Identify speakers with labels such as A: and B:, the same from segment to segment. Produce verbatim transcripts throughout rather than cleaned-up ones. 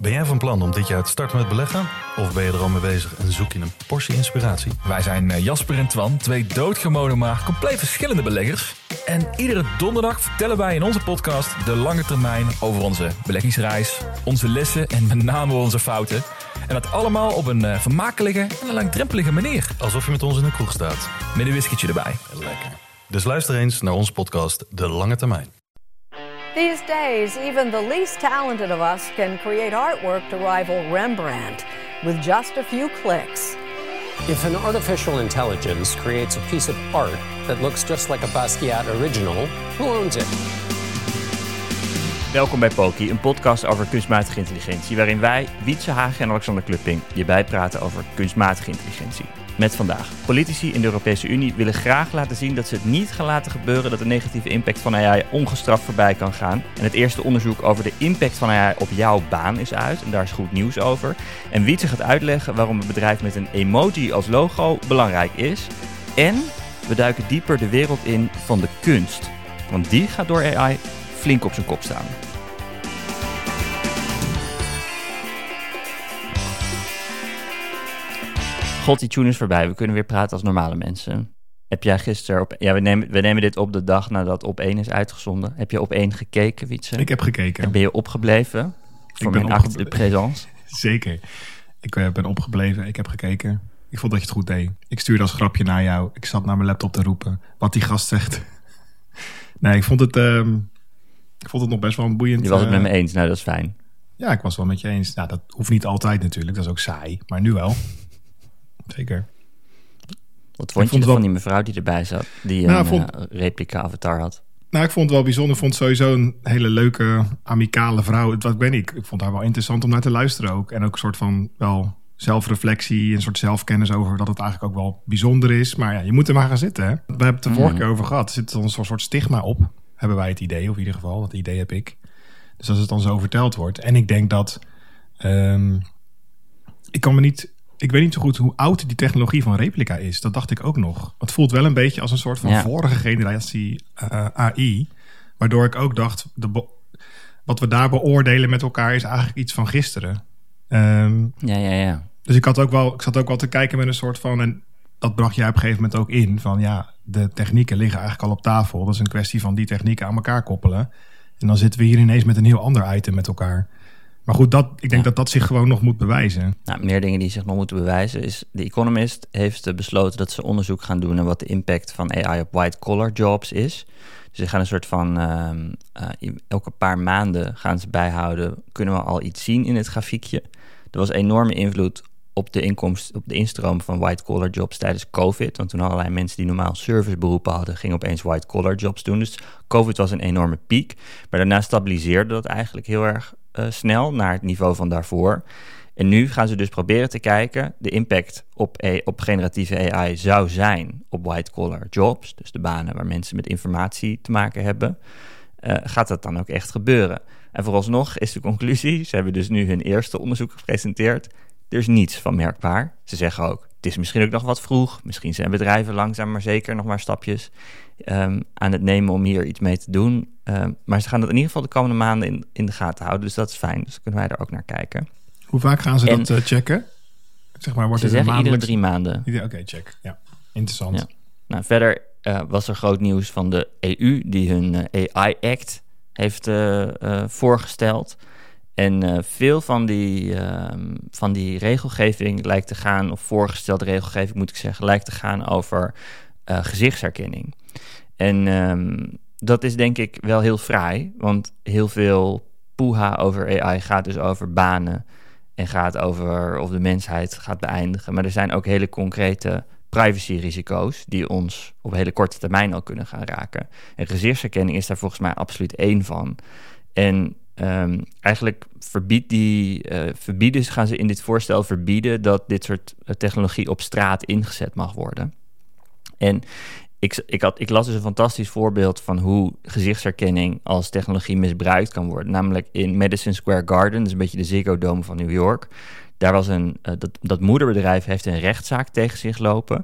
A: Ben jij van plan om dit jaar te starten met beleggen? Of ben je er al mee bezig en zoek je een portie inspiratie?
B: Wij zijn Jasper en Twan, twee doodgewone maar compleet verschillende beleggers. En iedere donderdag vertellen wij in onze podcast de lange termijn over onze beleggingsreis, onze lessen en met name onze fouten. En dat allemaal op een uh, vermakelijke en een langdrempelige manier.
A: Alsof je met ons in een kroeg staat.
B: Met een whiskytje erbij.
A: Lekker. Dus luister eens naar onze podcast De Lange Termijn.
C: These days, even the least talented of us can create artwork to rival Rembrandt with just a few clicks.
D: If an artificial intelligence creates a piece of art that looks just like a Basquiat original, who owns it?
E: Welkom bij Poki, een podcast over kunstmatige intelligentie, waarin wij, Wietse Hagen en Alexander Klupping, je bijpraten over kunstmatige intelligentie. Met vandaag. Politici in de Europese Unie willen graag laten zien dat ze het niet gaan laten gebeuren dat de negatieve impact van A I ongestraft voorbij kan gaan. En het eerste onderzoek over de impact van A I op jouw baan is uit. En daar is goed nieuws over. En Wietse gaat uitleggen waarom een bedrijf met een emoji als logo belangrijk is. En we duiken dieper de wereld in van de kunst. Want die gaat door A I flink op zijn kop staan. God, die tune is voorbij. We kunnen weer praten als normale mensen. Heb jij gisteren... Op, ja, we nemen, we nemen dit op de dag nadat Op één is uitgezonden. Heb je Op één gekeken, Wietse?
F: Ik heb gekeken.
E: En ben je opgebleven? Voor mijn acte de présence?
F: Zeker. Ik uh, ben opgebleven. Ik heb gekeken. Ik vond dat je het goed deed. Ik stuurde als grapje naar jou. Ik zat naar mijn laptop te roepen. Wat die gast zegt. Nee, ik vond het... Uh, ik vond het nog best wel een boeiend...
E: Je was het
F: uh,
E: met me eens. Nou, dat is fijn.
F: Ja, ik was het wel met je eens. Nou, dat hoeft niet altijd natuurlijk. Dat is ook saai. Maar nu wel. Zeker.
E: Wat vond je
F: vond
E: van
F: wel...
E: die mevrouw die erbij zat? Die
F: nou,
E: een
F: vond...
E: uh, replica avatar had.
F: Nou, ik vond het wel bijzonder. Ik vond het sowieso een hele leuke, amicale vrouw. Wat ben ik? Ik vond haar wel interessant om naar te luisteren ook. En ook een soort van wel zelfreflectie, een soort zelfkennis over dat het eigenlijk ook wel bijzonder is. Maar ja, je moet er maar gaan zitten. Hè? We hebben het de vorige mm. keer over gehad. Er zit een soort stigma op. Hebben wij het idee, of in ieder geval. Dat idee heb ik. Dus als het dan zo verteld wordt. En ik denk dat... Um, ik kan me niet... Ik weet niet zo goed hoe oud die technologie van replica is. Dat dacht ik ook nog. Het voelt wel een beetje als een soort van ja. vorige generatie uh, A I. Waardoor ik ook dacht... De be- wat we daar beoordelen met elkaar is eigenlijk iets van gisteren. Um,
E: ja, ja, ja.
F: Dus ik, had ook wel, ik zat ook wel te kijken met een soort van... En dat bracht jij op een gegeven moment ook in. Van ja, de technieken liggen eigenlijk al op tafel. Dat is een kwestie van die technieken aan elkaar koppelen. En dan zitten we hier ineens met een heel ander item met elkaar. Maar goed, dat, ik denk ja. dat dat zich gewoon nog moet bewijzen.
E: Nou, meer dingen die zich nog moeten bewijzen is... The Economist heeft besloten dat ze onderzoek gaan doen... naar wat de impact van A I op white-collar jobs is. Dus ze gaan een soort van... Uh, uh, elke paar maanden gaan ze bijhouden... kunnen we al iets zien in het grafiekje. Er was enorme invloed op de inkomst... op de instroom van white-collar jobs tijdens COVID. Want toen allerlei mensen die normaal serviceberoepen hadden... gingen opeens white-collar jobs doen. Dus COVID was een enorme piek. Maar daarna stabiliseerde dat eigenlijk heel erg... Uh, snel naar het niveau van daarvoor. En nu gaan ze dus proberen te kijken... de impact op, a- op generatieve A I zou zijn op white-collar jobs... dus de banen waar mensen met informatie te maken hebben... Uh, gaat dat dan ook echt gebeuren? En vooralsnog is de conclusie... ze hebben dus nu hun eerste onderzoek gepresenteerd... er is niets van merkbaar. Ze zeggen ook, het is misschien ook nog wat vroeg... misschien zijn bedrijven langzaam maar zeker nog maar stapjes... Um, aan het nemen om hier iets mee te doen. Um, maar ze gaan dat in ieder geval de komende maanden in, in de gaten houden. Dus dat is fijn. Dus kunnen wij daar ook naar kijken.
F: Hoe vaak gaan ze
E: en,
F: dat uh, checken? Zeg maar, wordt
E: ze
F: het
E: zeggen
F: maandelijks...
E: iedere drie maanden.
F: Oké, okay, check. Ja, interessant. Ja.
E: Nou, verder uh, was er groot nieuws van de E U... die hun uh, A I-act heeft uh, uh, voorgesteld. En uh, veel van die, uh, van die regelgeving lijkt te gaan... of voorgestelde regelgeving moet ik zeggen... lijkt te gaan over uh, gezichtsherkenning. En um, dat is denk ik wel heel fraai, want heel veel poeha over A I gaat dus over banen en gaat over of de mensheid gaat beëindigen. Maar er zijn ook hele concrete privacyrisico's die ons op hele korte termijn al kunnen gaan raken. En gezichtsherkenning is daar volgens mij absoluut één van. En um, eigenlijk verbiedt die, uh, verbieden, gaan ze in dit voorstel verbieden dat dit soort technologie op straat ingezet mag worden. En Ik, ik, had, ik las dus een fantastisch voorbeeld van hoe gezichtsherkenning als technologie misbruikt kan worden. Namelijk in Madison Square Garden, dat is een beetje de Ziggo Dome van New York. Daar was een, uh, dat, dat moederbedrijf heeft een rechtszaak tegen zich lopen.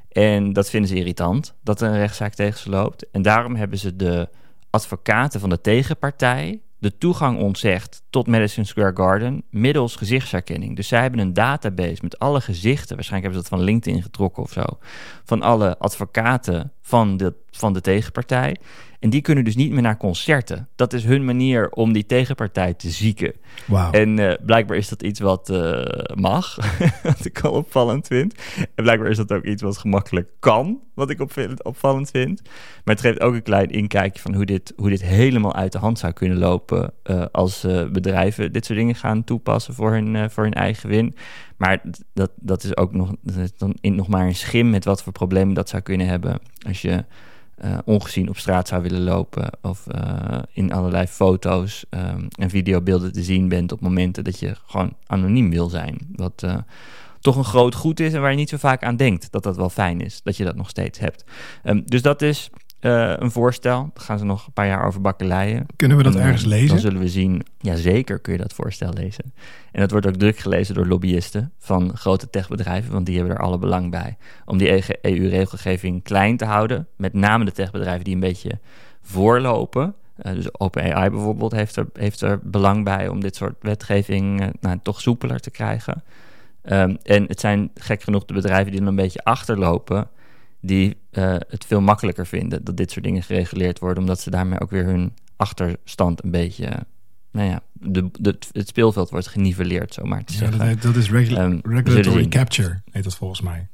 E: En dat vinden ze irritant, dat er een rechtszaak tegen ze loopt. En daarom hebben ze de advocaten van de tegenpartij, de toegang ontzegt tot Madison Square Garden middels gezichtsherkenning. Dus zij hebben een database met alle gezichten, waarschijnlijk hebben ze dat van LinkedIn getrokken of zo, van alle advocaten van de, van de tegenpartij. En die kunnen dus niet meer naar concerten. Dat is hun manier om die tegenpartij te zieken.
F: Wow.
E: En uh, blijkbaar is dat iets wat uh, mag, wat ik al opvallend vind. En blijkbaar is dat ook iets wat gemakkelijk kan, wat ik op, opvallend vind. Maar het geeft ook een klein inkijkje van hoe dit, hoe dit helemaal uit de hand zou kunnen lopen uh, als uh, bedrijven dit soort dingen gaan toepassen voor hun, uh, voor hun eigen win. Maar dat, dat is ook nog, dat is dan in, nog maar een schim met wat voor problemen dat zou kunnen hebben als je Uh, ongezien op straat zou willen lopen of uh, in allerlei foto's um, en videobeelden te zien bent op momenten dat je gewoon anoniem wil zijn. Wat uh, toch een groot goed is en waar je niet zo vaak aan denkt dat dat wel fijn is, dat je dat nog steeds hebt. Um, dus dat is uh, een voorstel. Daar gaan ze nog een paar jaar over bakkeleien.
F: Kunnen we dat
E: en,
F: ergens lezen?
E: Dan zullen we zien. Ja, zeker kun je dat voorstel lezen. En dat wordt ook druk gelezen door lobbyisten van grote techbedrijven, want die hebben er alle belang bij om die E U-regelgeving klein te houden. Met name de techbedrijven die een beetje voorlopen. Uh, dus OpenAI bijvoorbeeld heeft er, heeft er belang bij om dit soort wetgeving uh, nou, toch soepeler te krijgen. Um, en het zijn gek genoeg de bedrijven die dan een beetje achterlopen, die uh, het veel makkelijker vinden dat dit soort dingen gereguleerd worden, omdat ze daarmee ook weer hun achterstand een beetje, nou ja, de, de, het speelveld wordt geniveleerd, zo maar te zeggen.
F: Ja, dat, dat is regula-
E: um,
F: regulatory capture, heet dat volgens mij.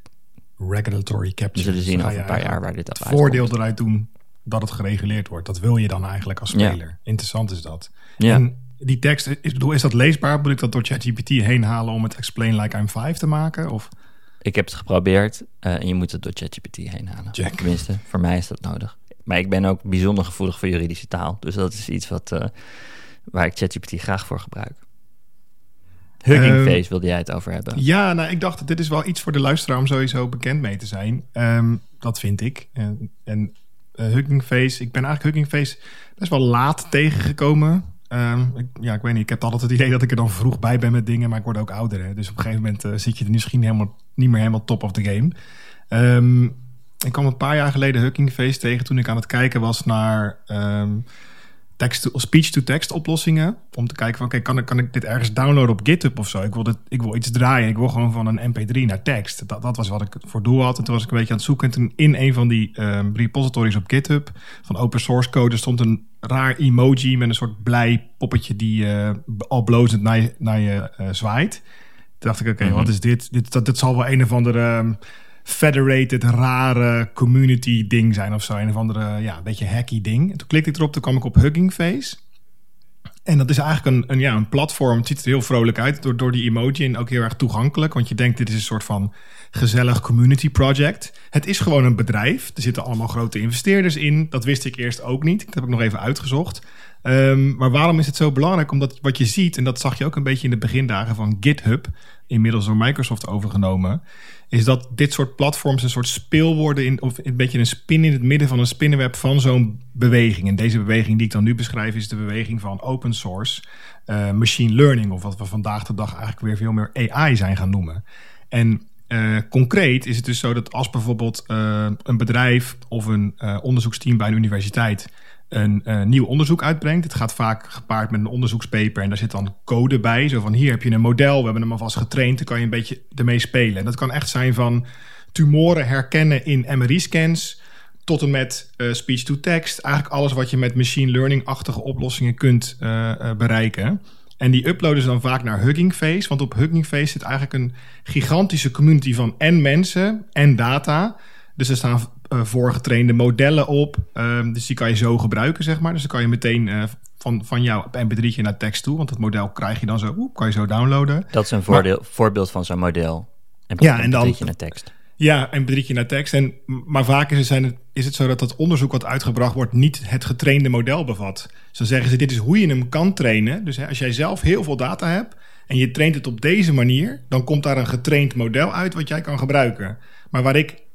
F: Regulatory capture.
E: We zullen zien
F: dus
E: over een paar jaar waar dit
F: het
E: uit
F: voordeel
E: komt.
F: eruit doen dat het gereguleerd wordt. Dat wil je dan eigenlijk als speler.
E: Ja.
F: Interessant is dat.
E: Ja.
F: En die tekst, is, bedoel, is dat leesbaar? Moet ik dat door ChatGPT heen halen om het Explain Like I'm Five te maken? Of?
E: Ik heb het geprobeerd uh, en je moet het door ChatGPT heen halen.
F: Check.
E: Tenminste, voor mij is dat nodig. Maar ik ben ook bijzonder gevoelig voor juridische taal. Dus dat is iets wat, uh, waar ik ChatGPT graag voor gebruik. Hugging
F: Um,
E: Face wilde jij het over hebben.
F: Ja, nou, ik dacht, dit is wel iets voor de luisteraar om sowieso bekend mee te zijn. Um, dat vind ik. En, en uh, Hugging Face, ik ben eigenlijk Hugging Face best wel laat tegengekomen. Um, ik, ja, ik weet niet, ik heb altijd het idee dat ik er dan vroeg bij ben met dingen, maar ik word ook ouder. Hè? Dus op een gegeven moment uh, zit je er misschien helemaal, niet meer helemaal top of the game. Um, ik kwam een paar jaar geleden Hugging Face tegen toen ik aan het kijken was naar um, text to, speech-to-text oplossingen. Om te kijken van, oké, okay, kan, ik, kan ik dit ergens downloaden op GitHub of zo? Ik wil, dit, ik wil iets draaien. Ik wil gewoon van een M P drie naar tekst. Dat, dat was wat ik voor doel had. En toen was ik een beetje aan het zoeken. En toen in een van die um, repositories op GitHub van open source code stond een raar emoji met een soort blij poppetje die uh, al blozend naar je, naar je uh, zwaait. Toen dacht ik, oké, okay, mm-hmm. wat is dit? Dit, dat, dit zal wel een of andere um, federated, rare community ding zijn of zo. Een of andere, ja, een beetje hacky ding. En toen klikte ik erop, toen kwam ik op Hugging Face. En dat is eigenlijk een, een, ja, een platform. Het ziet er heel vrolijk uit door, door die emoji en ook heel erg toegankelijk. Want je denkt, dit is een soort van gezellig community project. Het is gewoon een bedrijf. Er zitten allemaal grote investeerders in. Dat wist ik eerst ook niet. Dat heb ik nog even uitgezocht. Um, maar waarom is het zo belangrijk? Omdat wat je ziet, en dat zag je ook een beetje in de begindagen van GitHub, inmiddels door Microsoft overgenomen, is dat dit soort platforms een soort speelwoorden in, of een beetje een spin in het midden van een spinnenweb van zo'n beweging. En deze beweging die ik dan nu beschrijf is de beweging van open source uh, machine learning, of wat we vandaag de dag eigenlijk weer veel meer A I zijn gaan noemen. En uh, concreet is het dus zo dat als bijvoorbeeld uh, een bedrijf of een uh, onderzoeksteam bij een universiteit een uh, nieuw onderzoek uitbrengt. Het gaat vaak gepaard met een onderzoekspaper en daar zit dan code bij. Zo van, hier heb je een model, we hebben hem alvast getraind, dan kan je een beetje ermee spelen. En dat kan echt zijn van tumoren herkennen in M R I-scans tot en met uh, speech-to-text. Eigenlijk alles wat je met machine learning-achtige oplossingen kunt uh, uh, bereiken. En die uploaden ze dan vaak naar Hugging Face, want op Hugging Face zit eigenlijk een gigantische community van en mensen en data. Dus er staan uh, voorgetrainde modellen op. Uh, dus die kan je zo gebruiken, zeg maar. Dus dan kan je meteen uh, van, van jouw M P drie'tje naar tekst toe. Want het model krijg je dan zo, oep, kan je zo downloaden.
E: Dat is een voordeel, maar, voorbeeld van zo'n model. En
F: ja, en dan M P drie'tje
E: naar tekst.
F: Ja, M P drie'tje naar tekst. En, maar vaak is het, zijn het, is het zo dat dat onderzoek wat uitgebracht wordt niet het getrainde model bevat. Dus dan zeggen ze, dit is hoe je hem kan trainen. Dus hè, als jij zelf heel veel data hebt en je traint het op deze manier, dan komt daar een getraind model uit wat jij kan gebruiken. Maar waar ik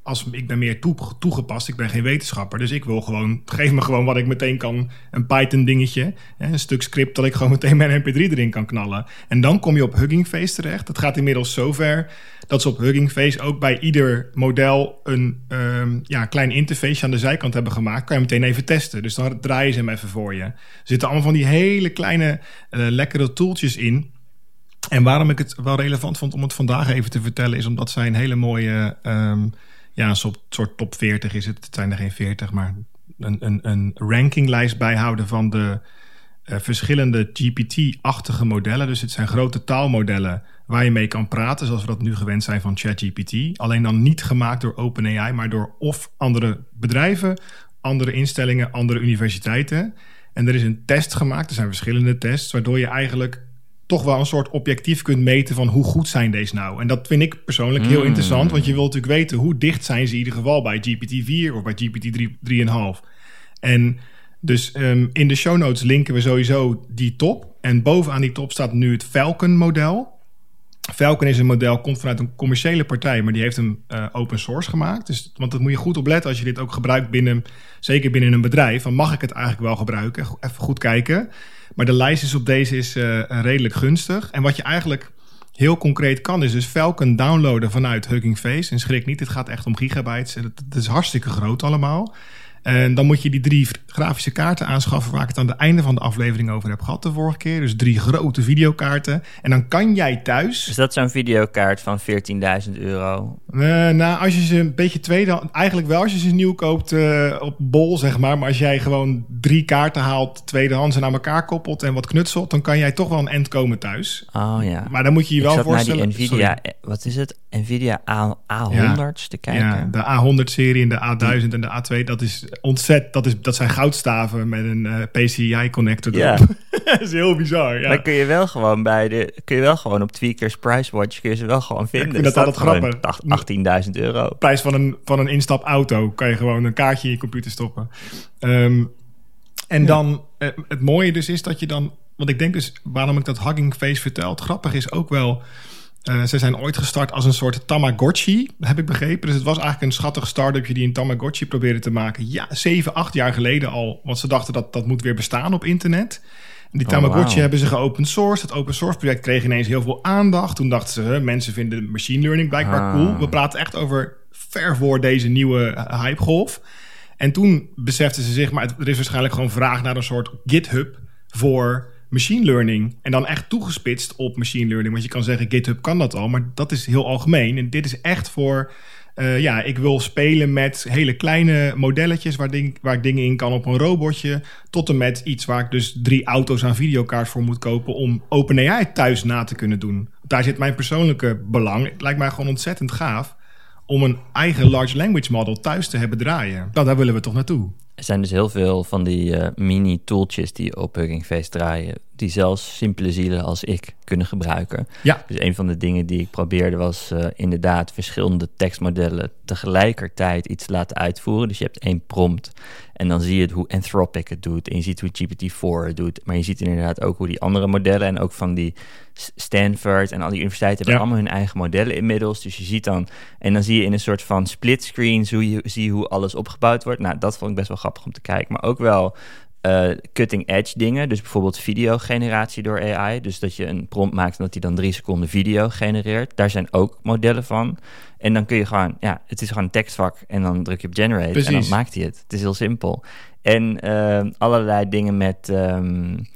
F: als ik ben meer toe, toegepast, ik ben geen wetenschapper. Dus ik wil gewoon, geef me gewoon wat ik meteen kan, een Python dingetje, hè, een stuk script dat ik gewoon meteen mijn M P drie erin kan knallen. En dan kom je op Hugging Face terecht. Dat gaat inmiddels zover dat ze op Hugging Face ook bij ieder model een um, ja, klein interface aan de zijkant hebben gemaakt. Kan je meteen even testen. Dus dan draaien ze hem even voor je. Er zitten allemaal van die hele kleine uh, lekkere tooltjes in. En waarom ik het wel relevant vond om het vandaag even te vertellen, is omdat zij een hele mooie, um, ja, een soort, soort top veertig is het. Het zijn er geen veertig, maar een, een, een rankinglijst bijhouden van de uh, verschillende G P T-achtige modellen. Dus het zijn grote taalmodellen waar je mee kan praten, zoals we dat nu gewend zijn van ChatGPT. Alleen dan niet gemaakt door OpenAI, maar door of andere bedrijven, andere instellingen, andere universiteiten. En er is een test gemaakt, er zijn verschillende tests, waardoor je eigenlijk toch wel een soort objectief kunt meten van hoe goed zijn deze nou. En dat vind ik persoonlijk heel mm. interessant, want je wilt natuurlijk weten hoe dicht zijn ze in ieder geval bij G P T vier of bij G P T drie komma vijf. En dus um, in de show notes linken we sowieso die top. En bovenaan die top staat nu het Falcon-model. Falcon is een model, komt vanuit een commerciële partij, maar die heeft hem uh, open source gemaakt. Dus, want dat moet je goed opletten als je dit ook gebruikt binnen, zeker binnen een bedrijf. Dan mag ik het eigenlijk wel gebruiken? Even goed kijken. Maar de lijst is op deze is uh, redelijk gunstig. En wat je eigenlijk heel concreet kan, is dus Falcon downloaden vanuit Hugging Face. En schrik niet, het gaat echt om gigabytes. Het is hartstikke groot allemaal. En dan moet je die drie grafische kaarten aanschaffen waar ik het aan het einde van de aflevering over heb gehad de vorige keer. Dus drie grote videokaarten. En dan kan jij thuis...
E: Is dat zo'n videokaart van veertienduizend euro?
F: Uh, nou, als je ze een beetje tweede... Eigenlijk wel als je ze nieuw koopt uh, op bol, zeg maar. Maar als jij gewoon drie kaarten haalt, tweedehands en aan elkaar koppelt en wat knutselt, dan kan jij toch wel een end komen thuis.
E: Oh ja.
F: Maar dan moet je je
E: ik
F: wel
E: zat
F: voorstellen...
E: naar die Nvidia,
F: Sorry.
E: wat is het? Nvidia A honderd te kijken.
F: Ja, de A honderd-serie en de A duizend en de A twee, dat is ontzettend. Dat, is, dat zijn goudstaven met een uh, P C I-connector
E: ja.
F: erop. Dat is heel bizar, ja.
E: Dan kun je wel gewoon bij de... Kun je wel gewoon op Tweakers Price Watch kun je ze wel gewoon vinden.
F: Ja, ik vind dat altijd grappig.
E: achttienduizend euro.
F: Prijs van een, van een instapauto. Kan je gewoon een kaartje in je computer stoppen. Um, en ja. dan... Uh, het mooie dus is dat je dan... Want ik denk dus, waarom ik dat Hugging Face vertel... Het grappig is ook wel... Uh, ze zijn ooit gestart als een soort Tamagotchi, heb ik begrepen. Dus het was eigenlijk een schattig start-upje die een Tamagotchi probeerde te maken. Ja, zeven, acht jaar geleden al. Want ze dachten dat dat moet weer bestaan op internet. En die Tamagotchi oh, wow. hebben ze geopen source. Het open source project kreeg ineens heel veel aandacht. Toen dachten ze, huh, mensen vinden machine learning blijkbaar ah. cool. We praten echt over ver voor deze nieuwe hypegolf. En toen beseften ze zich, maar er is waarschijnlijk gewoon vraag naar een soort GitHub voor machine learning. En dan echt toegespitst op machine learning. Want je kan zeggen, GitHub kan dat al, maar dat is heel algemeen. En dit is echt voor, uh, ja, ik wil spelen met hele kleine modelletjes waar, ding, waar ik dingen in kan op een robotje, tot en met iets waar ik dus drie auto's aan videokaart voor moet kopen om OpenAI thuis na te kunnen doen. Daar zit mijn persoonlijke belang. Het lijkt mij gewoon ontzettend gaaf om een eigen large language model thuis te hebben draaien. Nou, daar willen we toch naartoe.
E: Er zijn dus heel veel van die uh, mini-tooltjes die op Hugging Face draaien, die zelfs simpele zielen als ik kunnen gebruiken.
F: Ja.
E: Dus een van de dingen die ik probeerde was uh, inderdaad verschillende tekstmodellen tegelijkertijd iets te laten uitvoeren. Dus je hebt één prompt en dan zie je het hoe Anthropic het doet en je ziet hoe G P T vier het doet. Maar je ziet inderdaad ook hoe die andere modellen en ook van die Stanford en al die universiteiten hebben ja. allemaal hun eigen modellen inmiddels. Dus je ziet dan, en dan zie je in een soort van splitscreen, zie je, zie je hoe alles opgebouwd wordt. Nou, dat vond ik best wel grappig om te kijken. Maar ook wel uh, cutting edge dingen. Dus bijvoorbeeld videogeneratie door A I. Dus dat je een prompt maakt en dat hij dan drie seconden video genereert. Daar zijn ook modellen van. En dan kun je gewoon, ja, het is gewoon een tekstvak en dan druk je op generate. Precies. En dan maakt hij het. Het is heel simpel. En uh, allerlei dingen met Um,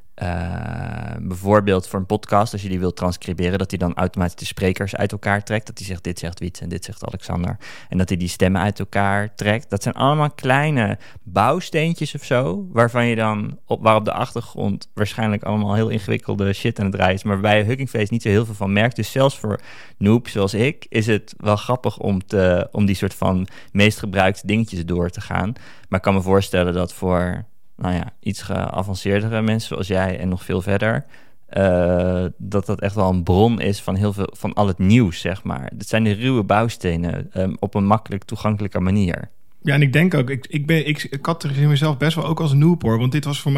E: Uh, bijvoorbeeld voor een podcast, als je die wilt transcriberen, dat hij dan automatisch de sprekers uit elkaar trekt. Dat hij zegt, dit zegt Wietse en dit zegt Alexander. En dat hij die stemmen uit elkaar trekt. Dat zijn allemaal kleine bouwsteentjes of zo, waarvan je dan, op, waar op de achtergrond waarschijnlijk allemaal heel ingewikkelde shit aan het draaien is, maar waarbij Hugging Face niet zo heel veel van merkt. Dus zelfs voor noobs zoals ik, is het wel grappig om, te, om die soort van meest gebruikte dingetjes door te gaan. Maar ik kan me voorstellen dat voor nou ja, iets geavanceerdere mensen zoals jij en nog veel verder, uh, dat dat echt wel een bron is van heel veel, van al het nieuws, zeg maar. Het zijn de ruwe bouwstenen um, op een makkelijk toegankelijke manier.
F: Ja, en ik denk ook, ik, ik, ben, ik, ik categoriseer mezelf best wel ook als noob hoor, want dit was voor mij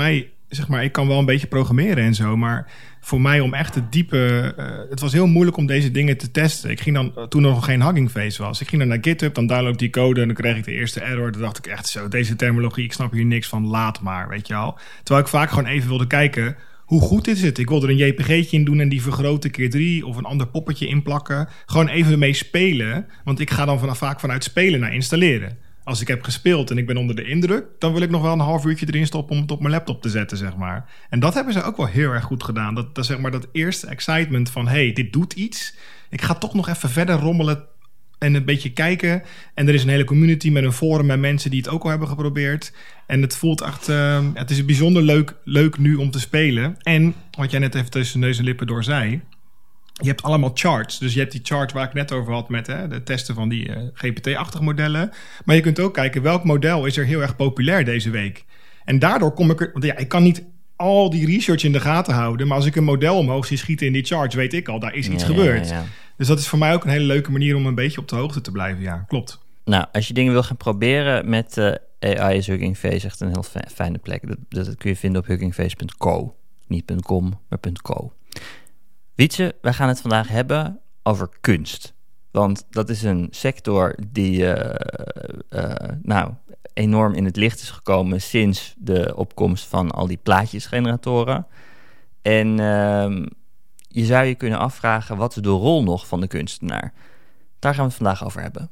F: zeg maar, ik kan wel een beetje programmeren en zo, maar voor mij om echt het diepe... Uh, het was heel moeilijk om deze dingen te testen. Ik ging dan, toen er nog geen Hugging Face was, ik ging dan naar GitHub, dan download die code en dan kreeg ik de eerste error. Dan dacht ik echt zo, deze terminologie, ik snap hier niks van, laat maar, weet je al. Terwijl ik vaak gewoon even wilde kijken, hoe goed is het? Ik wil er een J P G'tje in doen en die vergroten keer drie of een ander poppetje inplakken. Gewoon even mee spelen, want ik ga dan vanaf, vaak vanuit spelen naar installeren. Als ik heb gespeeld en ik ben onder de indruk, dan wil ik nog wel een half uurtje erin stoppen om het op mijn laptop te zetten, zeg maar. En dat hebben ze ook wel heel erg goed gedaan. Dat, dat zeg maar dat eerste excitement van, hey, dit doet iets. Ik ga toch nog even verder rommelen en een beetje kijken. En er is een hele community met een forum met mensen die het ook al hebben geprobeerd. En het voelt echt, uh, het is bijzonder leuk, leuk nu om te spelen. En wat jij net even tussen neus en lippen door zei, je hebt allemaal charts. Dus je hebt die chart waar ik net over had met hè, de testen van die uh, G P T-achtige modellen. Maar je kunt ook kijken welk model is er heel erg populair deze week. En daardoor kom ik er... Want ja, ik kan niet al die research in de gaten houden. Maar als ik een model omhoog zie schieten in die charts, weet ik al, daar is iets
E: ja,
F: gebeurd.
E: Ja, ja.
F: Dus dat is voor mij ook een hele leuke manier om een beetje op de hoogte te blijven. Ja, klopt.
E: Nou, als je dingen wil gaan proberen met uh, A I is Hugging Face echt een heel f- fijne plek. Dat, dat kun je vinden op hugging face punt co. Niet .com, maar .co. Wietse, wij gaan het vandaag hebben over kunst. Want dat is een sector die uh, uh, nou, enorm in het licht is gekomen sinds de opkomst van al die plaatjesgeneratoren. En uh, je zou je kunnen afvragen, wat is de rol nog van de kunstenaar? Daar gaan we het vandaag over hebben.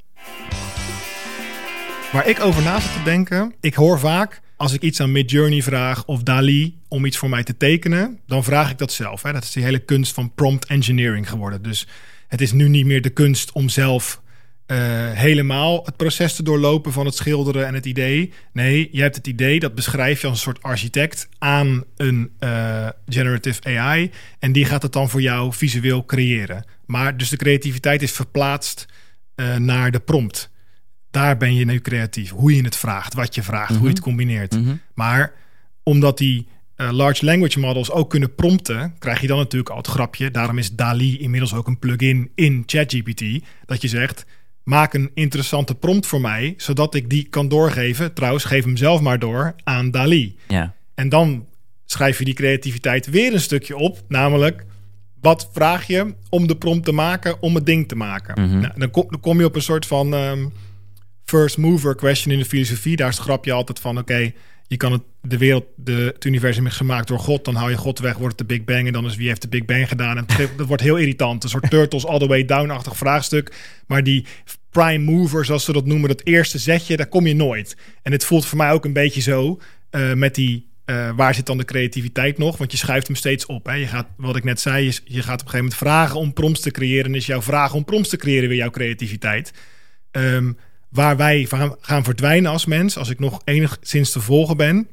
F: Waar ik over na zit te denken, ik hoor vaak, als ik iets aan Midjourney vraag of Dali om iets voor mij te tekenen, dan vraag ik dat zelf. Hè. Dat is die hele kunst van prompt engineering geworden. Dus het is nu niet meer de kunst om zelf uh, helemaal het proces te doorlopen van het schilderen en het idee. Nee, je hebt het idee, dat beschrijf je als een soort architect aan een uh, generative A I. En die gaat het dan voor jou visueel creëren. Maar dus de creativiteit is verplaatst uh, naar de prompt. Daar ben je nu creatief. Hoe je het vraagt, wat je vraagt, mm-hmm. hoe je het combineert. Mm-hmm. Maar omdat die uh, large language models ook kunnen prompten, krijg je dan natuurlijk al het grapje. Daarom is Dali inmiddels ook een plugin in ChatGPT. Dat je zegt, maak een interessante prompt voor mij, zodat ik die kan doorgeven. Trouwens, geef hem zelf maar door aan Dali.
E: Ja.
F: En dan schrijf je die creativiteit weer een stukje op. Namelijk, wat vraag je om de prompt te maken, om het ding te maken? Mm-hmm. Nou, dan, kom, dan kom je op een soort van Um, first mover question in de filosofie. Daar is het grapje altijd van, oké, okay, je kan het, de wereld, de, het universum is gemaakt door God, dan hou je God weg, wordt het de Big Bang en dan is wie heeft de Big Bang gedaan. En dat wordt heel irritant. Een soort Turtles all the way down-achtig vraagstuk. Maar die prime mover, zoals ze dat noemen, dat eerste zetje, daar kom je nooit. En het voelt voor mij ook een beetje zo uh, met die Uh, waar zit dan de creativiteit nog? Want je schuift hem steeds op. Hè? Je gaat, wat ik net zei, je, je gaat op een gegeven moment vragen om prompts te creëren. En is jouw vraag om prompts te creëren weer jouw creativiteit. Um, waar wij van gaan verdwijnen als mens, als ik nog enigszins te volgen ben,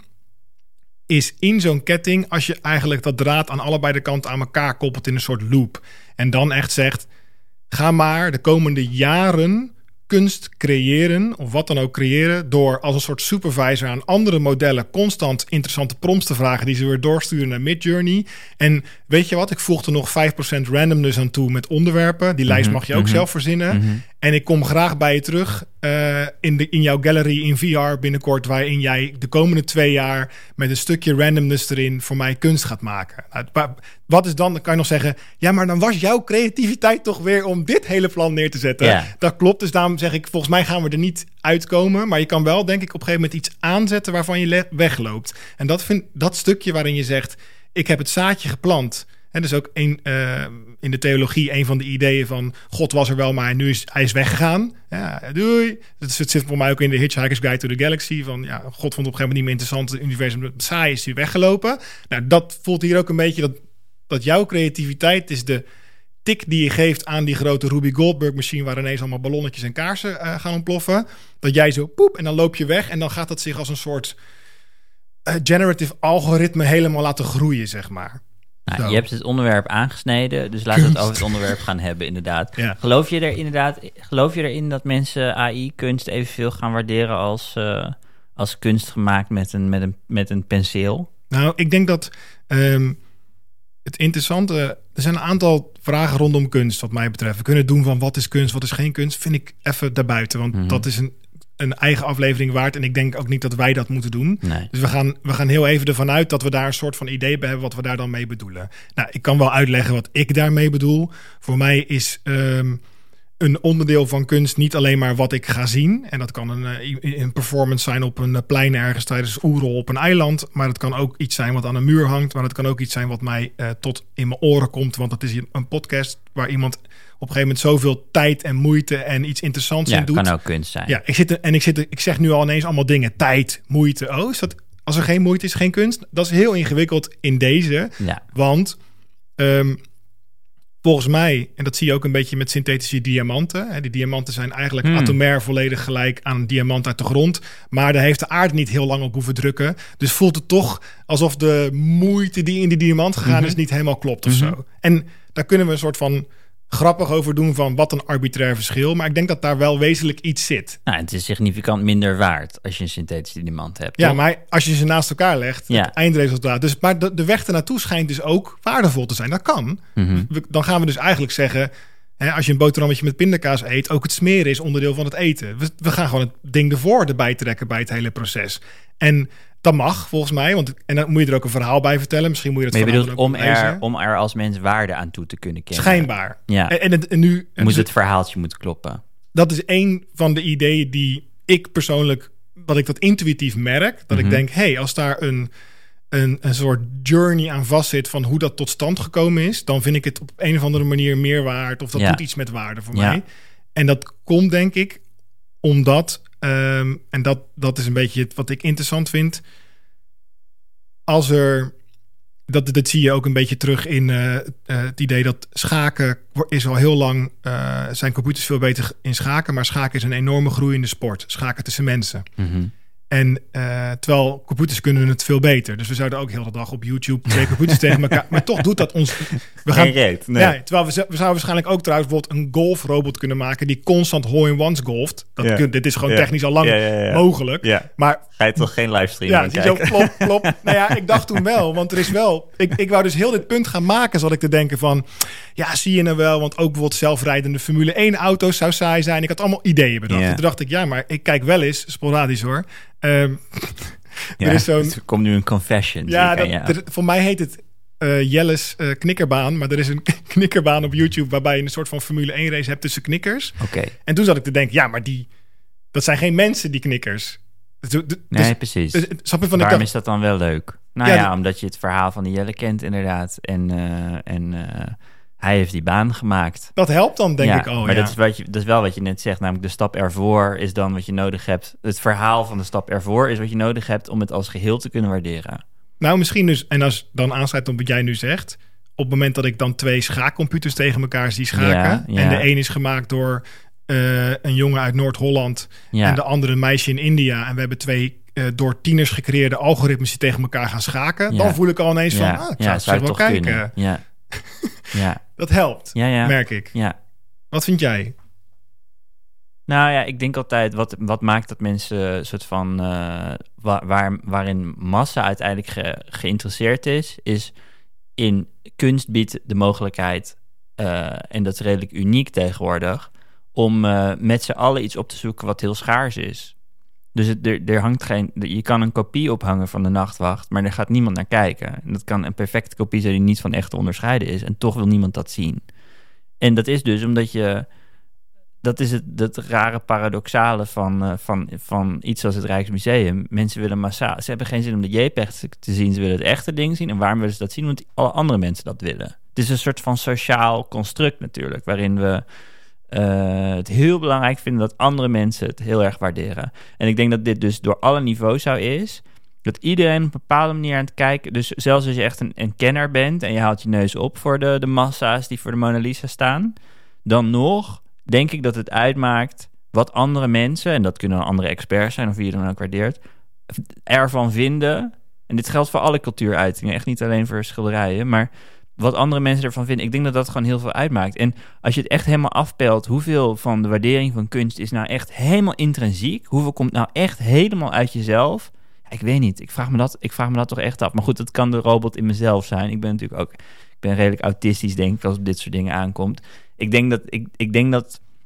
F: is in zo'n ketting, als je eigenlijk dat draad aan allebei de kanten aan elkaar koppelt in een soort loop. En dan echt zegt, ga maar de komende jaren kunst creëren, of wat dan ook creëren, door als een soort supervisor aan andere modellen constant interessante prompts te vragen die ze weer doorsturen naar Midjourney. En weet je wat, ik voeg er nog vijf procent randomness aan toe met onderwerpen. Die lijst mag je ook mm-hmm. zelf verzinnen. Mm-hmm. En ik kom graag bij je terug uh, in, de, in jouw gallery in V R binnenkort, waarin jij de komende twee jaar met een stukje randomness erin voor mij kunst gaat maken. Nou, wat is dan, dan kan je nog zeggen, ja, maar dan was jouw creativiteit toch weer om dit hele plan neer te zetten. Yeah. Dat klopt, dus daarom zeg ik, volgens mij gaan we er niet uitkomen, maar je kan wel, denk ik, op een gegeven moment iets aanzetten waarvan je le- wegloopt. En dat, vind, dat stukje waarin je zegt, ik heb het zaadje geplant. En dus ook een, uh, in de theologie een van de ideeën van God was er wel, maar nu is hij is weggegaan. Ja, doei. Het zit voor mij ook in de Hitchhiker's Guide to the Galaxy. Van ja, God vond op een gegeven moment niet meer interessant. Het universum saai, is hij weggelopen. Nou, dat voelt hier ook een beetje dat, dat jouw creativiteit is de tik die je geeft aan die grote Ruby Goldberg machine, waar ineens allemaal ballonnetjes en kaarsen uh, gaan ontploffen. Dat jij zo poep en dan loop je weg en dan gaat dat zich als een soort uh, generative algoritme helemaal laten groeien, zeg maar.
E: Nou, je hebt het onderwerp aangesneden, dus laten we het over het onderwerp gaan hebben, inderdaad. Ja. Geloof je er inderdaad, geloof je erin dat mensen A I-kunst evenveel gaan waarderen als, uh, als kunst gemaakt met een, met, een, met een penseel?
F: Nou, ik denk dat um, het interessante, er zijn een aantal vragen rondom kunst wat mij betreft. We kunnen doen van wat is kunst, wat is geen kunst, vind ik even daarbuiten. Want mm-hmm. dat is een een eigen aflevering waard. En ik denk ook niet dat wij dat moeten doen.
E: Nee.
F: Dus we gaan, we gaan heel even ervan uit dat we daar een soort van idee bij hebben wat we daar dan mee bedoelen. Nou, ik kan wel uitleggen wat ik daarmee bedoel. Voor mij is um, een onderdeel van kunst niet alleen maar wat ik ga zien. En dat kan een, een performance zijn op een plein ergens tijdens Oerol op een eiland. Maar het kan ook iets zijn wat aan een muur hangt. Maar het kan ook iets zijn wat mij uh, tot in mijn oren komt. Want het is een podcast waar iemand op een gegeven moment zoveel tijd en moeite en iets interessants
E: ja,
F: in doet.
E: Ja, kan ook kunst zijn.
F: Ja, ik zit er, en ik, zit er, ik zeg nu al ineens allemaal dingen. Tijd, moeite. Oh, is dat, als er geen moeite is, geen kunst? Dat is heel ingewikkeld in deze.
E: Ja.
F: Want um, volgens mij, en dat zie je ook een beetje met synthetische diamanten. Hè, die diamanten zijn eigenlijk hmm. atomair volledig gelijk aan een diamant uit de grond. Maar daar heeft de aarde niet heel lang op hoeven drukken. Dus voelt het toch alsof de moeite die in die diamant gegaan mm-hmm. is niet helemaal klopt of mm-hmm. zo. En daar kunnen we een soort van grappig over doen van wat een arbitrair verschil. Maar ik denk dat daar wel wezenlijk iets zit.
E: Nou, het is significant minder waard als je een synthetische diamant hebt.
F: Ja,
E: toch?
F: Maar als je ze naast elkaar legt,
E: ja.
F: het eindresultaat. Dus, maar de, de weg ernaartoe schijnt dus ook waardevol te zijn. Dat kan.
E: Mm-hmm.
F: We, dan gaan we dus eigenlijk zeggen, hè, als je een boterhammetje met pindakaas eet, ook het smeren is onderdeel van het eten. We, we gaan gewoon het ding ervoor erbij trekken bij het hele proces. En dat mag, volgens mij. Want, en dan moet je er ook een verhaal bij vertellen. Misschien moet je het
E: maar je
F: verhaal
E: bedoelt om er,
F: lezen.
E: om er als mens waarde aan toe te kunnen kennen.
F: Schijnbaar.
E: Ja.
F: En, en, en nu
E: moet
F: dus
E: het verhaaltje moet kloppen.
F: Dat is één van de ideeën die ik persoonlijk, wat ik dat intuïtief merk. Dat mm-hmm. ik denk, hé, hey, als daar een, een, een soort journey aan vastzit van hoe dat tot stand gekomen is, dan vind ik het op een of andere manier meer waard. Of dat
E: ja.
F: doet iets met waarde voor
E: ja.
F: mij. En dat komt, denk ik, omdat, um, en dat, dat is een beetje wat ik interessant vind, als er, dat, dat zie je ook een beetje terug in uh, uh, het idee dat schaken is al heel lang, uh, zijn computers veel beter in schaken, maar schaken is een enorme groeiende sport. Schaken tussen mensen.
E: Mm-hmm.
F: En uh, terwijl computers kunnen het veel beter. Dus we zouden ook heel de dag op YouTube twee computers tegen elkaar. Maar toch doet dat ons. We gaan.
E: Geen reet, nee.
F: Ja, terwijl we, we zouden waarschijnlijk ook trouwens bijvoorbeeld een golfrobot kunnen maken die constant hole-in-ones golft. Dat
E: ja.
F: kun, dit is gewoon
E: ja.
F: technisch al lang
E: ja, ja, ja.
F: mogelijk.
E: Ja.
F: Maar
E: ga je toch geen livestream
F: ja,
E: aan
F: zie
E: kijken?
F: Zo plop, plop. Nou ja, ik dacht toen wel, want er is wel. Ik, ik wou dus heel dit punt gaan maken, zat ik te denken van, ja, zie je nou wel? Want ook bijvoorbeeld zelfrijdende Formule één auto's zou saai zijn. Ik had allemaal ideeën bedacht.
E: Ja.
F: En toen dacht ik, ja, maar ik kijk wel eens sporadisch hoor. Um,
E: ja,
F: er is zo'n.
E: Er komt nu een confession.
F: Ja,
E: zeker,
F: dat,
E: ja.
F: Er, voor mij heet het uh, Jelle's uh, knikkerbaan. Maar er is een knikkerbaan op YouTube waarbij je een soort van Formule één race hebt tussen knikkers.
E: Okay.
F: En toen zat ik te denken, ja, maar die, dat zijn geen mensen, die knikkers. Dus, dus,
E: nee, precies.
F: Dus, snap je van
E: Waarom
F: dacht,
E: is dat dan wel leuk? Nou
F: ja,
E: ja,
F: d-
E: omdat je het verhaal van die Jelle kent inderdaad. En, uh, en uh, hij heeft die baan gemaakt.
F: Dat helpt dan, denk
E: ja,
F: ik al.
E: Maar
F: ja.
E: dat, is wat je, dat is wel wat je net zegt. Namelijk de stap ervoor is dan wat je nodig hebt. Het verhaal van de stap ervoor is wat je nodig hebt om het als geheel te kunnen waarderen.
F: Nou, misschien dus, en als dan aansluit op wat jij nu zegt, op het moment dat ik dan twee schaakcomputers tegen elkaar zie schaken,
E: Ja, ja.
F: en de een is gemaakt door uh, een jongen uit Noord-Holland
E: Ja.
F: en de andere een meisje in India, en we hebben twee uh, door tieners gecreëerde algoritmes die tegen elkaar gaan schaken,
E: Ja.
F: dan voel ik al ineens
E: Ja,
F: van, ah, ik
E: ja,
F: zou,
E: zou
F: zou
E: het
F: wel
E: toch
F: kijken.
E: kunnen. Ja. Ja.
F: Dat helpt,
E: Ja, ja.
F: merk ik.
E: Ja.
F: Wat vind jij?
E: Nou ja, ik denk altijd, wat, wat maakt dat mensen een soort van, uh, wa- waar, waarin massa uiteindelijk ge- geïnteresseerd is, is in kunst biedt de mogelijkheid, uh, en dat is redelijk uniek tegenwoordig, om uh, met z'n allen iets op te zoeken wat heel schaars is. Dus het, er, er hangt geen, je kan een kopie ophangen van de Nachtwacht, maar er gaat niemand naar kijken. En dat kan een perfecte kopie zijn die niet van echt te onderscheiden is, en toch wil niemand dat zien. En dat is dus omdat je, dat is het, het rare paradoxale van, uh, van, van iets als het Rijksmuseum. Mensen willen massaal, ze hebben geen zin om de JPEG te zien, ze willen het echte ding zien. En waarom willen ze dat zien? Want alle andere mensen dat willen. Het is een soort van sociaal construct natuurlijk, waarin we uh, het heel belangrijk vinden dat andere mensen het heel erg waarderen. En ik denk dat dit dus door alle niveaus zo is, dat iedereen op een bepaalde manier aan het kijken, dus zelfs als je echt een, een kenner bent en je haalt je neus op voor de, de massa's die voor de Mona Lisa staan, dan nog denk ik dat het uitmaakt wat andere mensen, en dat kunnen andere experts zijn of wie je dan ook waardeert, ervan vinden. En dit geldt voor alle cultuuruitingen, echt niet alleen voor schilderijen, maar wat andere mensen ervan vinden. Ik denk dat dat gewoon heel veel uitmaakt. En als je het echt helemaal afpelt, hoeveel van de waardering van kunst is nou echt helemaal intrinsiek? Hoeveel komt nou echt helemaal uit jezelf? Ja, ik weet niet. Ik vraag me dat, ik vraag me dat toch echt af. Maar goed, dat kan de robot in mezelf zijn. Ik ben natuurlijk ook, ik ben redelijk autistisch, denk ik, als het dit soort dingen aankomt. Ik denk dat, ik, ik denk dat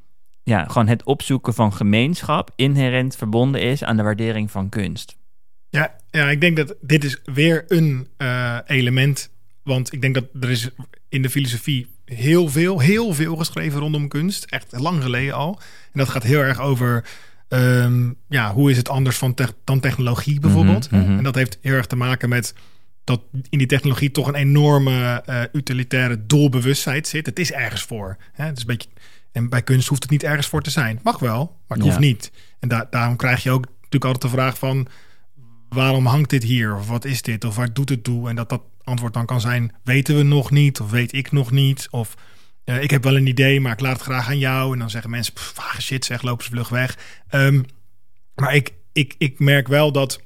E: ja, gewoon het opzoeken van gemeenschap inherent verbonden is aan de waardering van kunst.
F: Ja, ja, ik denk dat dit is weer een uh, element. Want ik denk dat er is in de filosofie heel veel, heel veel geschreven rondom kunst. Echt lang geleden al. En dat gaat heel erg over um, ja, hoe is het anders van te- dan technologie bijvoorbeeld.
E: Mm-hmm, mm-hmm.
F: En dat heeft heel erg te maken met dat in die technologie toch een enorme uh, utilitaire doelbewustheid zit. Het is ergens voor. Hè? Het is een beetje, en bij kunst hoeft het niet ergens voor te zijn. Het mag wel, maar het
E: ja.
F: hoeft niet. En da- daarom krijg je ook natuurlijk altijd de vraag van... waarom hangt dit hier? Of wat is dit? Of waar doet het toe? En dat dat antwoord dan kan zijn... weten we nog niet? Of weet ik nog niet? Of uh, ik heb wel een idee, maar ik laat het graag aan jou. En dan zeggen mensen... vage shit zeg, lopen ze vlug weg. Um, maar ik, ik, ik merk wel dat...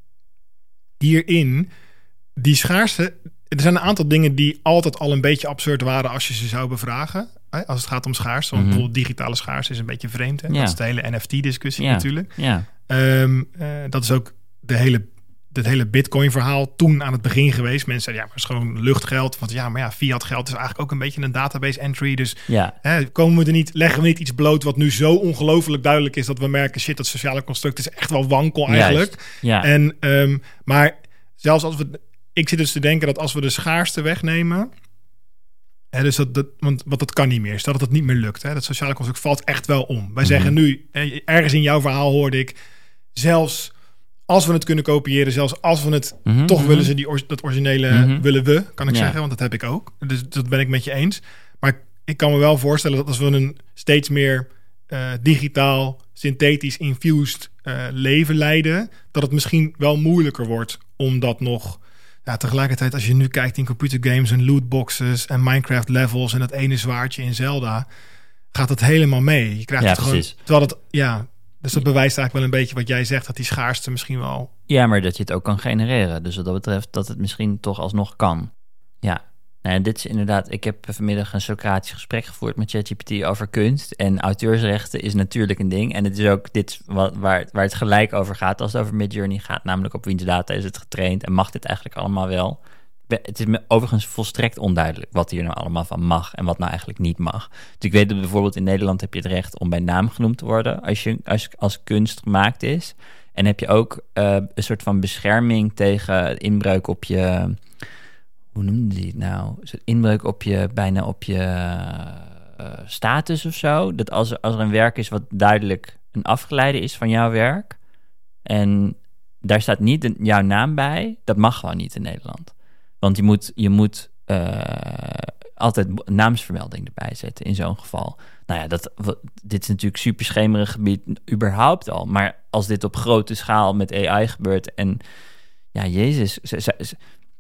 F: hierin... die schaarste... er zijn een aantal dingen die altijd al een beetje absurd waren... als je ze zou bevragen. Hè? Als het gaat om schaarste. Want
E: Mm-hmm.
F: bijvoorbeeld digitale schaarste is een beetje vreemd. Hè?
E: Ja.
F: Dat is de hele N F T-discussie
E: Ja.
F: natuurlijk.
E: Ja.
F: Um, uh, dat is ook de hele, het hele Bitcoin-verhaal toen aan het begin geweest. Mensen zeiden, ja, maar het is gewoon luchtgeld. Want ja, maar ja, fiat geld is eigenlijk ook een beetje een database entry. Dus
E: Ja.
F: hè, komen we er niet, leggen we niet iets bloot wat nu zo ongelooflijk duidelijk is dat we merken, shit, dat sociale construct is echt wel wankel eigenlijk.
E: Juist. Ja.
F: En, um, maar zelfs als we, ik zit dus te denken dat als we de schaarste wegnemen, hè, dus dat, dat, want wat dat kan niet meer, stel dat het niet meer lukt. Hè, dat sociale construct valt echt wel om. Wij
E: Mm-hmm.
F: zeggen nu, ergens in jouw verhaal hoorde ik, zelfs als we het kunnen kopiëren, zelfs als we het
E: Mm-hmm.
F: toch willen ze die or- dat originele
E: Mm-hmm.
F: willen we, kan ik
E: Ja.
F: zeggen, want dat heb ik ook. Dus dat ben ik met je eens. Maar ik kan me wel voorstellen dat als we een steeds meer uh, digitaal, synthetisch infused uh, leven leiden, dat het misschien wel moeilijker wordt om dat nog. Ja, tegelijkertijd, als je nu kijkt in computergames en lootboxes en Minecraft levels en dat ene zwaardje in Zelda, gaat het helemaal mee. Je krijgt
E: Ja,
F: het gewoon.
E: precies.
F: Terwijl het, ja. Dus dat bewijst eigenlijk wel een beetje wat jij zegt, dat die schaarste misschien wel.
E: Ja, maar dat je het ook kan genereren. Dus wat dat betreft dat het misschien toch alsnog kan. Ja, nou ja, dit is inderdaad... Ik heb vanmiddag een Socratisch gesprek gevoerd met ChatGPT over kunst. En auteursrechten is natuurlijk een ding. En het is ook dit wat, waar, waar het gelijk over gaat als het over Midjourney gaat. Namelijk op wiens data is het getraind en mag dit eigenlijk allemaal wel. Het is me overigens volstrekt onduidelijk wat hier nou allemaal van mag en wat nou eigenlijk niet mag. Dus ik weet dat bijvoorbeeld in Nederland heb je het recht om bij naam genoemd te worden als je als, als kunst gemaakt is. En heb je ook uh, een soort van bescherming tegen inbreuk op je, hoe noemde die het nou? Inbreuk op je, bijna op je uh, status of zo. Dat als er, als er een werk is wat duidelijk een afgeleide is van jouw werk en daar staat niet de, jouw naam bij, dat mag gewoon niet in Nederland. Want je moet, je moet uh, altijd naamsvermelding erbij zetten in zo'n geval. Nou ja, dat, dit is natuurlijk super schemerig gebied überhaupt al. Maar als dit op grote schaal met A I gebeurt en ja, jezus, ze, ze, ze,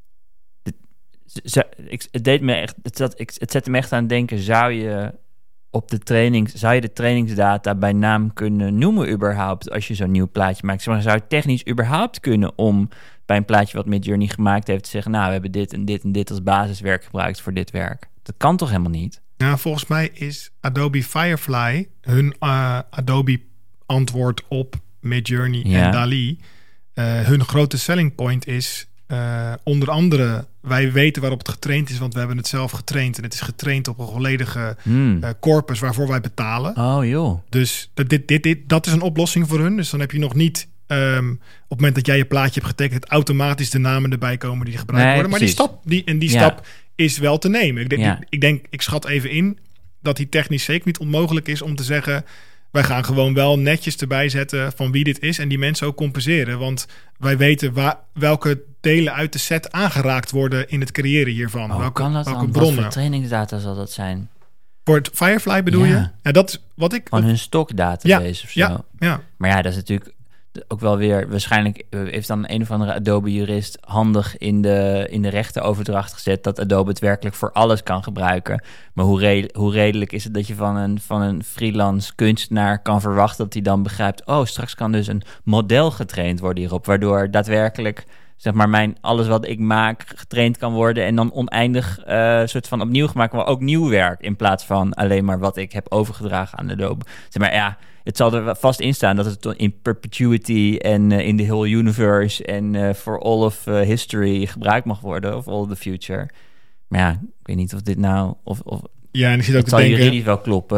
E: ze, ik, het deed me echt, het, zat, ik, het zette me echt aan het denken, zou je op de training, zou je de trainingsdata bij naam kunnen noemen überhaupt als je zo'n nieuw plaatje maakt? Maar zou het technisch überhaupt kunnen om bij een plaatje wat Midjourney gemaakt heeft te zeggen, nou, we hebben dit en dit en dit als basiswerk gebruikt voor dit werk. Dat kan toch helemaal niet?
F: Ja, volgens mij is Adobe Firefly hun uh, Adobe antwoord op Midjourney
E: Ja.
F: en DALL-E. Uh, hun grote selling point is uh, onder andere, wij weten waarop het getraind is, want we hebben het zelf getraind en het is getraind op een volledige
E: Hmm.
F: uh, corpus waarvoor wij betalen.
E: Oh joh.
F: Dus dat, dit, dit, dit, dat is een oplossing voor hun. Dus dan heb je nog niet Um, op het moment dat jij je plaatje hebt getekend, automatisch de namen erbij komen die gebruikt
E: Nee,
F: worden. Maar die
E: precies.
F: stap, die, en die
E: Ja.
F: stap is wel te nemen. Ik denk,
E: Ja.
F: ik, ik denk, ik schat even in dat die technisch zeker niet onmogelijk is om te zeggen, wij gaan gewoon wel netjes erbij zetten van wie dit is en die mensen ook compenseren. Want wij weten waar, welke delen uit de set aangeraakt worden in het creëren hiervan.
E: Oh,
F: welke
E: kan dat
F: welke
E: dan? Wat
F: bronnen.
E: voor trainingsdata zal dat zijn?
F: Voor het Firefly bedoel
E: Ja.
F: je? Ja, dat is wat ik...
E: Van hun stokdatabase of zo?
F: ja, ja.
E: Maar ja, dat is natuurlijk ook wel weer, waarschijnlijk heeft dan een of andere Adobe-jurist handig in de, in de rechtenoverdracht gezet dat Adobe het werkelijk voor alles kan gebruiken. Maar hoe, re- hoe redelijk is het dat je van een, van een freelance kunstenaar kan verwachten dat hij dan begrijpt, oh, straks kan dus een model getraind worden hierop, waardoor daadwerkelijk, zeg maar, mijn, alles wat ik maak getraind kan worden en dan oneindig uh, soort van opnieuw gemaakt, maar ook nieuw werk in plaats van alleen maar wat ik heb overgedragen aan Adobe. Zeg maar, ja, het zal er vast in staan dat het in perpetuity en uh, in the whole universe en uh, for all of uh, history gebruikt mag worden, of all of the future. Maar ja, ik weet niet of dit nou, of, of
F: Ja, en ik zit ook
E: het
F: te
E: zal
F: denken,
E: juridisch wel kloppen.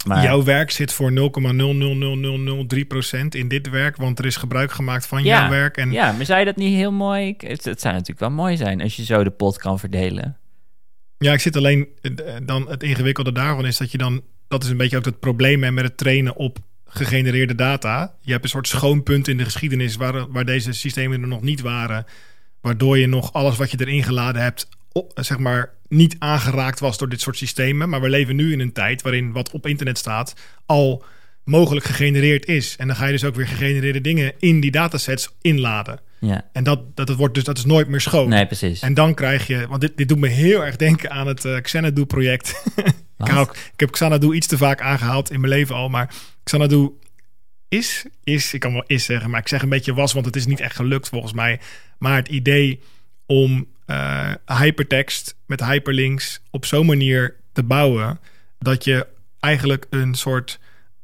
E: Maar,
F: jouw werk zit voor nul komma nul nul nul nul nul drie procent in dit werk, want er is gebruik gemaakt van
E: ja,
F: jouw werk. En
E: ja, maar zou je dat niet heel mooi... Het, het zou natuurlijk wel mooi zijn als je zo de pot kan verdelen.
F: Ja, ik zit alleen... Dan het ingewikkelde daarvan is dat je dan... Dat is een beetje ook het probleem hè, met het trainen op gegenereerde data. Je hebt een soort schoonpunt in de geschiedenis waar, waar deze systemen er nog niet waren. Waardoor je nog alles wat je erin geladen hebt, zeg maar, niet aangeraakt was door dit soort systemen. Maar we leven nu in een tijd waarin wat op internet staat al mogelijk gegenereerd is. En dan ga je dus ook weer gegenereerde dingen in die datasets inladen.
E: Ja.
F: En dat, dat, het wordt dus, dat is nooit meer schoon.
E: Nee, precies.
F: En dan krijg je... Want dit, dit doet me heel erg denken aan het uh, Xanadu-project. ik, hou, ik heb Xanadu iets te vaak aangehaald in mijn leven al. Maar Xanadu is... is ik kan wel is zeggen, maar ik zeg een beetje was... want het is niet echt gelukt volgens mij. Maar het idee om uh, hypertekst met hyperlinks op zo'n manier te bouwen... dat je eigenlijk een soort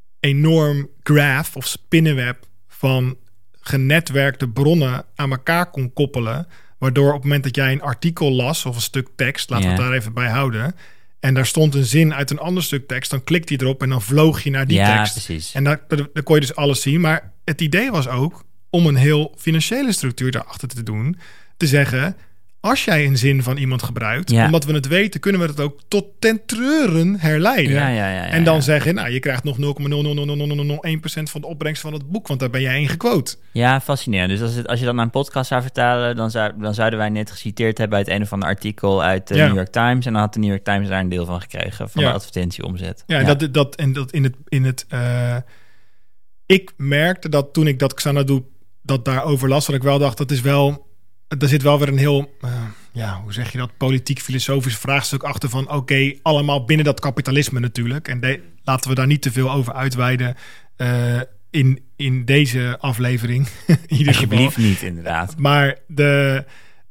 F: enorm graph of spinnenweb van genetwerkte bronnen aan elkaar kon koppelen, waardoor op het moment dat jij een artikel las of een stuk tekst, laten we
E: Ja.
F: het daar even bij houden, en daar stond een zin uit een ander stuk tekst, dan klikte je erop en dan vloog je naar die
E: Ja,
F: tekst.
E: precies.
F: En daar, daar, daar kon je dus alles zien. Maar het idee was ook om een heel financiële structuur daarachter te doen, te zeggen, als jij een zin van iemand gebruikt,
E: Ja.
F: omdat we het weten, kunnen we het ook tot ten treuren herleiden.
E: Ja, ja, ja, ja,
F: en dan
E: ja.
F: zeggen, nou, je krijgt nog nul komma nul nul nul nul nul nul één procent van de opbrengst van het boek, want daar ben jij in gequote.
E: Ja, fascinerend. Dus als, het, als je dat naar een podcast zou vertalen, dan, zou, dan zouden wij net geciteerd hebben uit een of ander artikel uit de
F: Ja.
E: New York Times. En dan had de New York Times daar een deel van gekregen, van
F: Ja.
E: de advertentieomzet.
F: Ja, en dat, dat, en dat in het... In het uh, ik merkte dat toen ik dat Xanadu dat daarover las, dat ik wel dacht, dat is wel... Er zit wel weer een heel, uh, ja, hoe zeg je dat, politiek-filosofisch vraagstuk achter van, oké, okay, allemaal binnen dat kapitalisme natuurlijk. En de, laten we daar niet te veel over uitweiden uh, in, in deze aflevering. in ieder
E: Alsjeblieft
F: geval.
E: niet, inderdaad.
F: Maar de,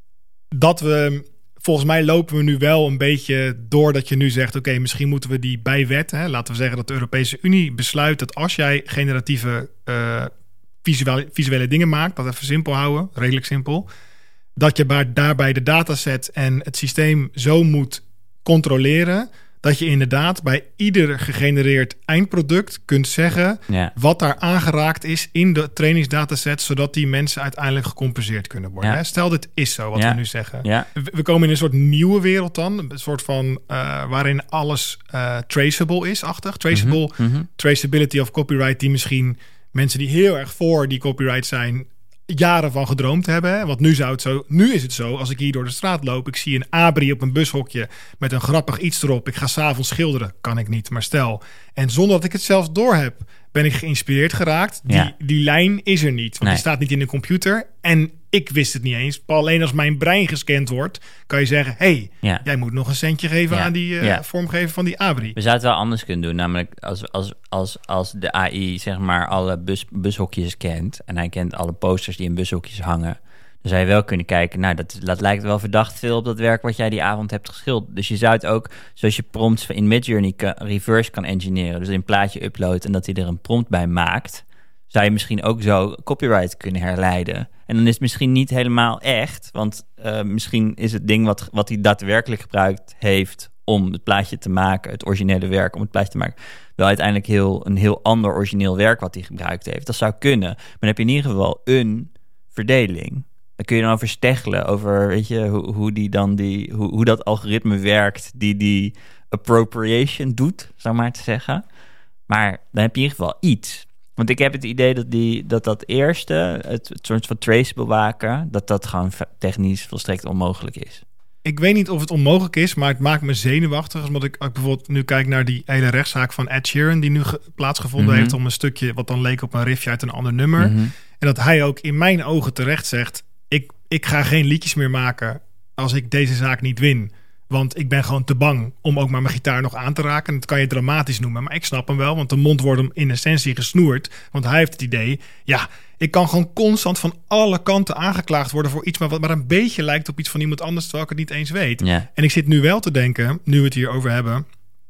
F: dat we, volgens mij lopen we nu wel een beetje door dat je nu zegt, oké, okay, misschien moeten we die bijwet, hè, laten we zeggen dat de Europese Unie besluit dat als jij generatieve uh, visuele, visuele dingen maakt, dat even simpel houden, redelijk simpel, dat je maar daarbij de dataset en het systeem zo moet controleren dat je inderdaad bij ieder gegenereerd eindproduct kunt zeggen
E: Ja.
F: wat daar aangeraakt is in de trainingsdataset, zodat die mensen uiteindelijk gecompenseerd kunnen worden.
E: Ja.
F: Hè? Stel, dit is zo wat
E: Ja.
F: we nu zeggen.
E: Ja.
F: We we komen in een soort nieuwe wereld dan, een soort van uh, waarin alles uh, traceable is, achtig. Traceable,
E: Mhm, mhm.
F: traceability of copyright, die misschien mensen die heel erg voor die copyright zijn, jaren van gedroomd hebben. Hè? Want nu zou het zo, nu is het zo, als ik hier door de straat loop, ik zie een abri op een bushokje met een grappig iets erop. Ik ga 's avonds schilderen. Kan ik niet, maar stel. En zonder dat ik het zelfs doorheb, ben ik geïnspireerd geraakt. Die,
E: Ja.
F: die lijn is er niet, want
E: Nee.
F: die staat niet in de computer. En ik wist het niet eens. Alleen als mijn brein gescand wordt, kan je zeggen, hey,
E: Ja.
F: jij moet nog een centje geven
E: Ja.
F: aan die uh,
E: Ja.
F: vormgever van die abri.
E: We zouden het wel anders kunnen doen. Namelijk als, als, als, als de A I zeg maar alle bus, bushokjes kent en hij kent alle posters die in bushokjes hangen, dan zou je wel kunnen kijken, nou, dat, dat lijkt wel verdacht veel op dat werk wat jij die avond hebt geschilderd. Dus je zou het ook, zoals je prompts in Midjourney kan, reverse kan engineeren, dus een plaatje uploadt en dat hij er een prompt bij maakt, zou je misschien ook zo copyright kunnen herleiden. En dan is het misschien niet helemaal echt, want uh, misschien is het ding wat, wat hij daadwerkelijk gebruikt heeft om het plaatje te maken, het originele werk om het plaatje te maken, wel uiteindelijk heel, een heel ander origineel werk wat hij gebruikt heeft. Dat zou kunnen. Maar dan heb je in ieder geval een verdeling. Dan kun je dan over steggelen, over weet je, hoe, hoe, die dan die, hoe, hoe dat algoritme werkt, die die appropriation doet, zou maar te zeggen. Maar dan heb je in ieder geval iets. Want ik heb het idee dat die, dat, dat eerste, het, het soort van trace bewaken, dat dat gewoon technisch volstrekt onmogelijk is.
F: Ik weet niet of het onmogelijk is, maar het maakt me zenuwachtig. Omdat ik, ik bijvoorbeeld nu kijk naar die hele rechtszaak van Ed Sheeran, die nu ge- plaatsgevonden
E: Mm-hmm.
F: heeft om een stukje wat dan leek op een riffje uit een ander nummer.
E: Mm-hmm.
F: En dat hij ook in mijn ogen terecht zegt, ik, ik ga geen liedjes meer maken als ik deze zaak niet win. Want ik ben gewoon te bang om ook maar mijn gitaar nog aan te raken. En dat kan je dramatisch noemen. Maar ik snap hem wel, want de mond wordt hem in essentie gesnoerd. Want hij heeft het idee, ja, ik kan gewoon constant van alle kanten aangeklaagd worden voor iets maar wat maar een beetje lijkt op iets van iemand anders, terwijl ik het niet eens weet.
E: Ja.
F: En ik zit nu wel te denken, nu we het hier over hebben,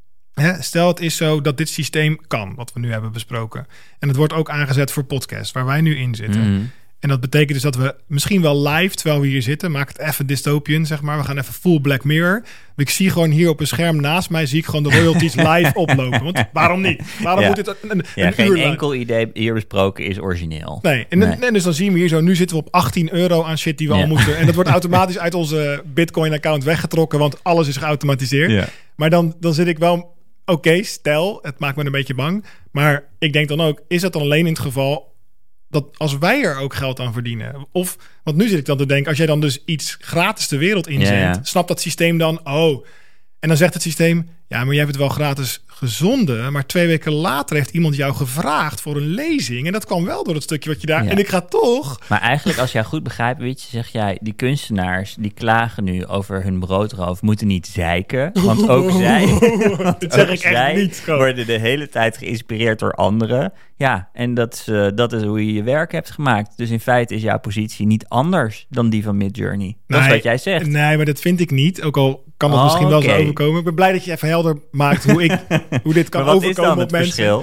F: hè, stel het is zo dat dit systeem kan, wat we nu hebben besproken. En het wordt ook aangezet voor podcasts, waar wij nu in zitten.
E: Mm-hmm.
F: En dat betekent dus dat we misschien wel live, terwijl we hier zitten, maak het even dystopian, zeg maar. We gaan even full Black Mirror. Ik zie gewoon hier op een scherm naast mij, zie ik gewoon de royalties live oplopen. Want waarom niet? Waarom
E: ja.
F: moet dit een, een,
E: ja,
F: een
E: geen
F: uur lang?
E: enkel idee hier besproken is origineel.
F: Nee, en,
E: Nee.
F: en dus dan zien we hier zo, nu zitten we op achttien euro aan shit die we
E: Ja.
F: al moeten. En dat wordt automatisch uit onze Bitcoin-account weggetrokken, want alles is geautomatiseerd.
E: Ja.
F: Maar dan, dan zit ik wel, oké, okay, stel, het maakt me een beetje bang. Maar ik denk dan ook, is dat dan alleen in het geval dat als wij er ook geld aan verdienen? Of, want nu zit ik dan te denken, als jij dan dus iets gratis de wereld inzendt,
E: Ja, ja.
F: snapt dat systeem dan, oh. En dan zegt het systeem, ja, maar jij hebt het wel gratis gezonden, maar twee weken later heeft iemand jou gevraagd voor een lezing. En dat kwam wel door het stukje wat je daar...
E: Ja.
F: En ik ga toch...
E: Maar eigenlijk, als jij goed begrijpt, weet je, zeg jij, die kunstenaars die klagen nu over hun broodroof, moeten niet zeiken. Want ook zij,
F: Dit zeg
E: ook
F: ik echt
E: zij
F: niet. Gewoon.
E: worden de hele tijd geïnspireerd door anderen. Ja, en dat is, uh, dat is hoe je je werk hebt gemaakt. Dus in feite is jouw positie niet anders dan die van Midjourney. Dat
F: Nee,
E: is wat jij zegt.
F: Nee, maar dat vind ik niet. Ook al kan dat
E: Oh,
F: misschien wel
E: oké.
F: zo overkomen. Ik ben blij dat je even helder maakt hoe, ik, hoe dit kan
E: maar wat is
F: overkomen
E: dan
F: op
E: het
F: mensen.
E: verschil?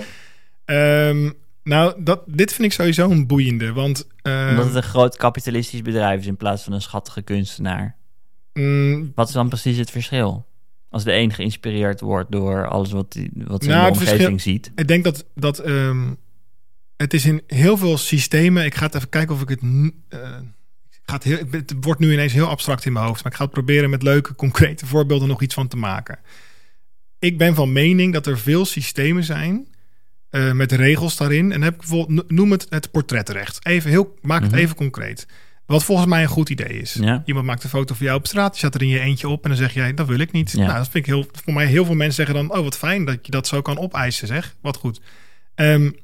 F: Um, nou, dat, dit vind ik sowieso een boeiende. Want, um,
E: Omdat het een groot kapitalistisch bedrijf is in plaats van een schattige kunstenaar.
F: mm,
E: Wat is dan precies het verschil? Als de een geïnspireerd wordt door alles wat, die, wat ze
F: Nou,
E: in de
F: het
E: omgeving
F: verschil-
E: ziet.
F: ik denk dat, dat um, het is in heel veel systemen... Ik ga het even kijken of ik het... Uh, ik ga het, heel, het wordt nu ineens heel abstract in mijn hoofd. Maar ik ga het proberen met leuke, concrete voorbeelden nog iets van te maken. Ik ben van mening dat er veel systemen zijn... Uh, met regels daarin. En dan heb ik bijvoorbeeld, noem het het portretrecht. Even heel, maak het
E: Mhm.
F: even concreet. Wat volgens mij een goed idee is.
E: Ja.
F: Iemand maakt een foto van jou op straat. Je zet er in je eentje op en dan zeg jij, dat wil ik niet.
E: Ja.
F: Nou, dat vind ik heel, voor mij heel veel mensen zeggen dan, oh wat fijn dat je dat zo kan opeisen, zeg. Wat goed. Um,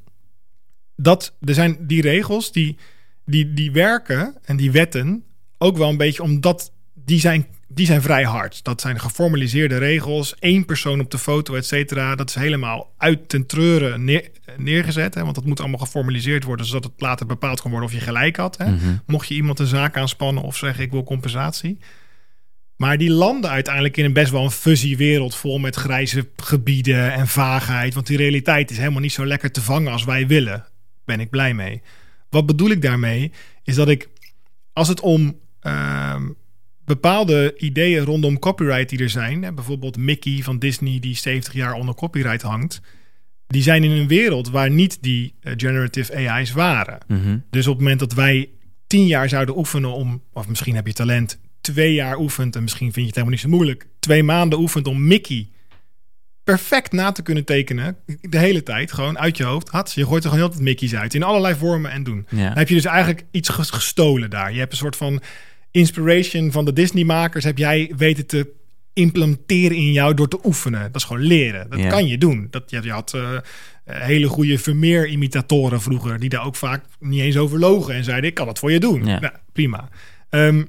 F: dat, er zijn die regels, die, die, die werken en die wetten ook wel een beetje omdat die zijn, die zijn vrij hard. Dat zijn geformaliseerde regels. Eén persoon op de foto, et cetera. Dat is helemaal uit ten treuren neer, neergezet. Hè, want dat moet allemaal geformaliseerd worden, zodat het later bepaald kan worden of je gelijk had. Hè.
E: Mm-hmm.
F: Mocht je iemand een zaak aanspannen of zeggen ik wil compensatie. Maar die landen uiteindelijk in een best wel een fuzzy wereld vol met grijze gebieden en vaagheid. Want die realiteit is helemaal niet zo lekker te vangen als wij willen. Ben ik blij mee. Wat bedoel ik daarmee? Is dat ik, als het om uh, bepaalde ideeën rondom copyright die er zijn, hè, bijvoorbeeld Mickey van Disney die zeventig jaar onder copyright hangt, die zijn in een wereld waar niet die uh, generative A I's waren.
E: Mm-hmm.
F: Dus op het moment dat wij tien jaar zouden oefenen om, of misschien heb je talent, twee jaar oefent en misschien vind je het helemaal niet zo moeilijk, twee maanden oefent om Mickey perfect na te kunnen tekenen, de hele tijd, gewoon uit je hoofd. Had, je gooit er gewoon heel tijd Mickey's uit, in allerlei vormen en doen.
E: Ja.
F: Dan heb je dus eigenlijk iets gestolen daar. Je hebt een soort van inspiration van de Disney-makers, heb jij weten te implementeren in jou door te oefenen. Dat is gewoon leren. Dat
E: Ja.
F: kan je doen. Dat, je, je had uh, hele goede Vermeer-imitatoren vroeger, die daar ook vaak niet eens over logen en zeiden, ik kan dat voor je doen.
E: Ja.
F: Nou, prima. Um,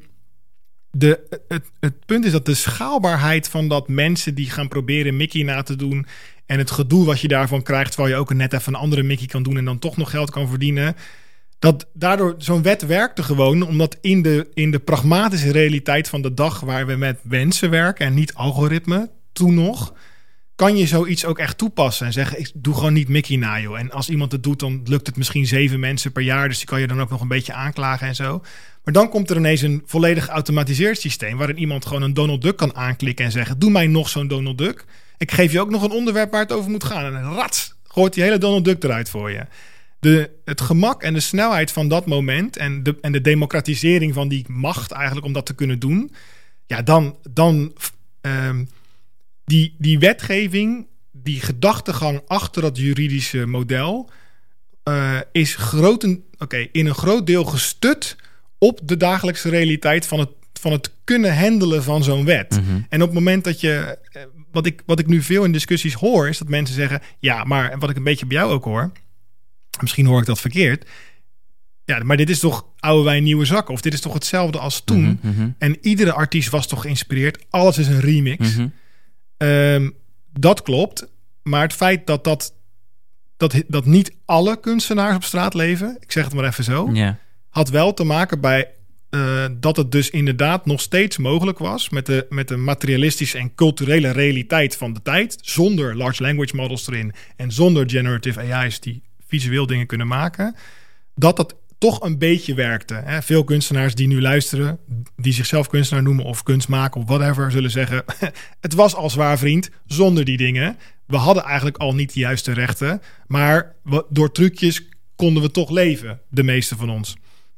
F: De, het, het punt is dat de schaalbaarheid van dat mensen die gaan proberen Mickey na te doen en het gedoe wat je daarvan krijgt, terwijl je ook net even een andere Mickey kan doen en dan toch nog geld kan verdienen, dat daardoor zo'n wet werkte gewoon, omdat in de, in de pragmatische realiteit van de dag waar we met mensen werken en niet algoritme, toen nog, kan je zoiets ook echt toepassen en zeggen, ik doe gewoon niet Mickey na, joh. En als iemand het doet, dan lukt het misschien zeven mensen per jaar, dus die kan je dan ook nog een beetje aanklagen en zo. Maar dan komt er ineens een volledig geautomatiseerd systeem waarin iemand gewoon een Donald Duck kan aanklikken en zeggen, doe mij nog zo'n Donald Duck. Ik geef je ook nog een onderwerp waar het over moet gaan. En rats, gooit die hele Donald Duck eruit voor je. De, het gemak en de snelheid van dat moment en de, en de democratisering van die macht eigenlijk om dat te kunnen doen. Ja, dan, dan um, die, die wetgeving, die gedachtegang achter dat juridische model uh, is groten, okay, in een groot deel gestut op de dagelijkse realiteit van het, van het kunnen handelen van zo'n wet.
E: Mm-hmm.
F: En op het moment dat je, wat ik, wat ik nu veel in discussies hoor, is dat mensen zeggen, ja, maar, en wat ik een beetje bij jou ook hoor, misschien hoor ik dat verkeerd, ja, maar dit is toch oude wijn, nieuwe zakken, of dit is toch hetzelfde als toen.
E: Mm-hmm, mm-hmm.
F: En iedere artiest was toch geïnspireerd, alles is een remix.
E: Mm-hmm.
F: Um, dat klopt, maar het feit dat, dat, dat, dat niet alle kunstenaars op straat leven, ik zeg het maar even zo,
E: Ja.
F: had wel te maken bij uh, dat het dus inderdaad nog steeds mogelijk was met de, met de materialistische en culturele realiteit van de tijd, zonder large language models erin en zonder generative A I's die visueel dingen kunnen maken, dat dat toch een beetje werkte. Hè? Veel kunstenaars die nu luisteren, die zichzelf kunstenaar noemen of kunst maken of whatever, zullen zeggen, het was al zwaar, vriend, zonder die dingen. We hadden eigenlijk al niet de juiste rechten, maar we, door trucjes konden we toch leven, de meeste van ons.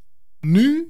F: Nu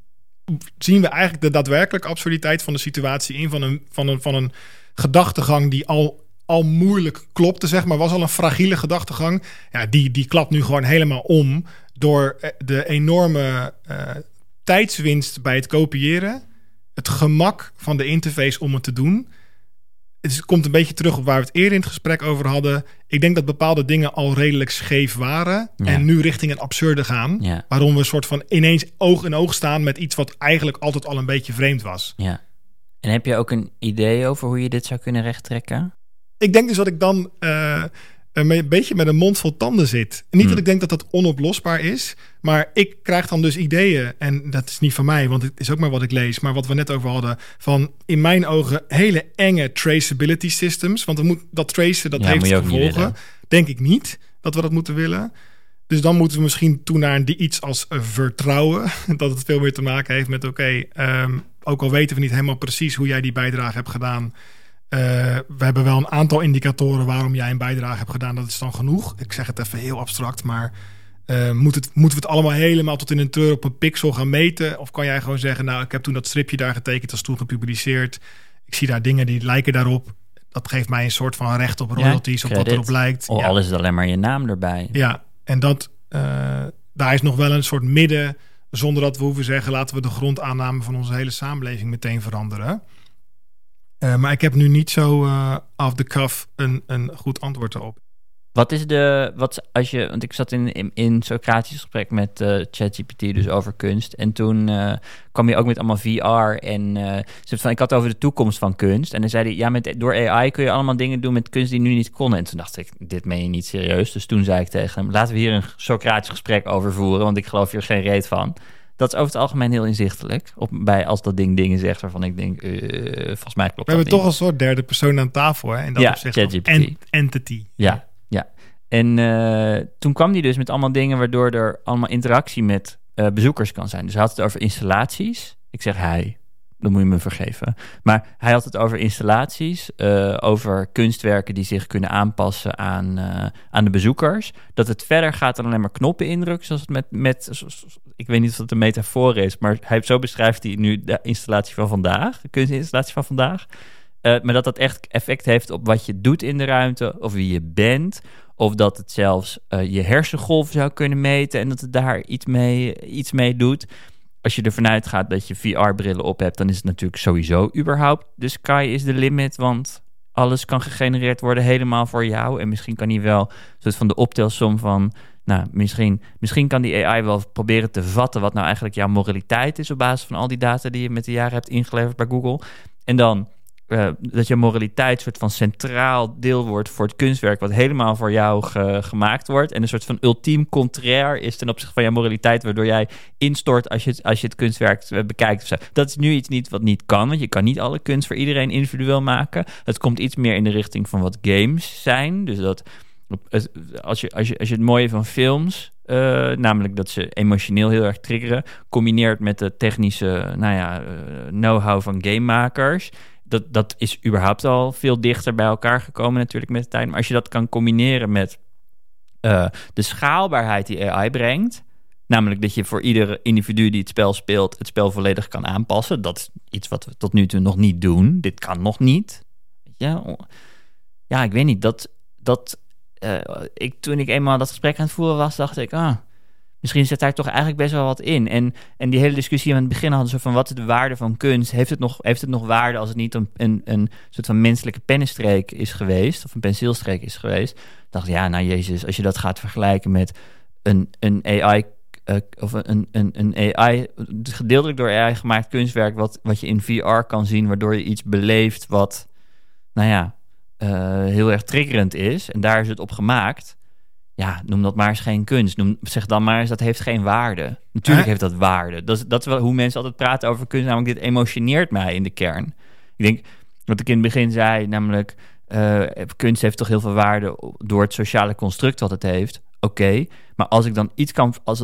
F: zien we eigenlijk de daadwerkelijke absurditeit van de situatie in, van een, van een, van een gedachtegang die al, al moeilijk klopte, zeg maar, was al een fragiele gedachtegang. Ja, die, die klapt nu gewoon helemaal om door de enorme uh, tijdswinst bij het kopiëren, het gemak van de interface om het te doen. Het komt een beetje terug op waar we het eerder in het gesprek over hadden. Ik denk dat bepaalde dingen al redelijk scheef waren
E: Ja.
F: en nu richting een absurde gaan.
E: Ja.
F: Waarom we een soort van ineens oog in oog staan met iets wat eigenlijk altijd al een beetje vreemd was.
E: Ja. En heb je ook een idee over hoe je dit zou kunnen rechttrekken?
F: Ik denk dus dat ik dan uh, een beetje met een mond vol tanden zit. Niet
E: Hmm.
F: dat ik denk dat dat onoplosbaar is, maar ik krijg dan dus ideeën. En dat is niet van mij, want het is ook maar wat ik lees. Maar wat we net over hadden, van in mijn ogen hele enge traceability systems. Want we moeten dat tracen, dat
E: Ja,
F: heeft
E: moet je ook niet
F: gevolgen.
E: willen.
F: Denk ik niet dat we dat moeten willen. Dus dan moeten we misschien toe naar die iets als uh, vertrouwen. Dat het veel meer te maken heeft met oké, okay, um, ook al weten we niet helemaal precies hoe jij die bijdrage hebt gedaan. Uh, we hebben wel een aantal indicatoren waarom jij een bijdrage hebt gedaan. Dat is dan genoeg. Ik zeg het even heel abstract, maar uh, moet het, moeten we het allemaal helemaal tot in een treur op een pixel gaan meten? Of kan jij gewoon zeggen, nou, ik heb toen dat stripje daar getekend, dat is toen gepubliceerd. Ik zie daar dingen die lijken daarop. Dat geeft mij een soort van recht op royalties,
E: ja,
F: of wat erop lijkt.
E: Of
F: ja.
E: al is het alleen maar je naam erbij.
F: Ja, en dat, uh, daar is nog wel een soort midden, zonder dat we hoeven zeggen, laten we de grondaanname van onze hele samenleving meteen veranderen. Uh, maar ik heb nu niet zo uh, off the cuff een, een goed antwoord erop.
E: Wat is de, wat als je, want ik zat in, in, in Socratisch gesprek met uh, ChatGPT, dus over kunst. En toen uh, kwam je ook met allemaal V R en uh, van, ik had het over de toekomst van kunst. En dan zei hij, ja, met, door A I kun je allemaal dingen doen met kunst die nu niet konden. En toen dacht ik, dit meen je niet serieus. Dus toen zei ik tegen hem, laten we hier een Socratisch gesprek over voeren, want ik geloof hier geen reet van. Dat is over het algemeen heel inzichtelijk. Op, bij als dat ding dingen zegt waarvan ik denk, uh, volgens mij klopt
F: we
E: dat
F: hebben toch een soort derde persoon aan tafel, hè? In dat
E: ja,
F: opzicht.
E: ChatGPT.
F: Ent- entity.
E: Ja, ja. En uh, toen kwam hij dus met allemaal dingen waardoor er allemaal interactie met uh, bezoekers kan zijn. Dus hij had het over installaties. Ik zeg hij, dan moet je me vergeven. Maar hij had het over installaties, uh, over kunstwerken die zich kunnen aanpassen aan, uh, aan de bezoekers. Dat het verder gaat dan alleen maar knoppen indrukken, zoals het met, met ik weet niet of het een metafoor is, maar hij, zo beschrijft hij nu de installatie van vandaag, de kunstinstallatie van vandaag. Uh, maar dat dat echt effect heeft op wat je doet in de ruimte, of wie je bent, of dat het zelfs uh, je hersengolf zou kunnen meten en dat het daar iets mee, iets mee doet. Als je ervan uitgaat dat je V R-brillen op hebt, dan is het natuurlijk sowieso überhaupt de sky is the limit, want alles kan gegenereerd worden helemaal voor jou. En misschien kan hij wel een soort van de optelsom van, nou, misschien, misschien kan die A I wel proberen te vatten wat nou eigenlijk jouw moraliteit is op basis van al die data die je met de jaren hebt ingeleverd bij Google. En dan Uh, dat je moraliteit soort van centraal deel wordt voor het kunstwerk wat helemaal voor jou ge- gemaakt wordt. En een soort van ultiem contrair is ten opzichte van jouw moraliteit, waardoor jij instort als je het, als je het kunstwerk bekijkt. Of zo. Dat is nu iets niet wat niet kan, want je kan niet alle kunst voor iedereen individueel maken. Het komt iets meer in de richting van wat games zijn. Dus dat als je, als je, als je het mooie van films, uh, namelijk dat ze emotioneel heel erg triggeren, combineert met de technische nou ja, uh, know-how van gamemakers. Dat, dat is überhaupt al veel dichter bij elkaar gekomen natuurlijk met de tijd. Maar als je dat kan combineren met uh, de schaalbaarheid die A I brengt, namelijk dat je voor iedere individu die het spel speelt, het spel volledig kan aanpassen. Dat is iets wat we tot nu toe nog niet doen. Dit kan nog niet. Ja, ja ik weet niet. Dat, dat, uh, ik, toen ik eenmaal dat gesprek aan het voeren was, dacht ik, ah, misschien zit daar toch eigenlijk best wel wat in. En, en die hele discussie aan het begin hadden zo van, wat is de waarde van kunst? Heeft het nog, heeft het nog waarde als het niet een, een, een soort van menselijke pennenstreek is geweest, of een penseelstreek is geweest? Ik dacht, ja, nou jezus, als je dat gaat vergelijken met een, een A I, uh, of een, een, een A I, gedeeltelijk door A I gemaakt kunstwerk, wat, wat je in V R kan zien, waardoor je iets beleeft wat, nou ja, uh, heel erg triggerend is. En daar is het op gemaakt. Ja, noem dat maar eens geen kunst. Noem, zeg dan maar eens, dat heeft geen waarde. Natuurlijk
F: Hè?
E: heeft dat waarde. Dat is, dat is wel hoe mensen altijd praten over kunst. Namelijk, dit emotioneert mij in de kern. Ik denk, wat ik in het begin zei, namelijk, uh, kunst heeft toch heel veel waarde door het sociale construct wat het heeft. Oké, okay, maar als ik dan iets kan, als het,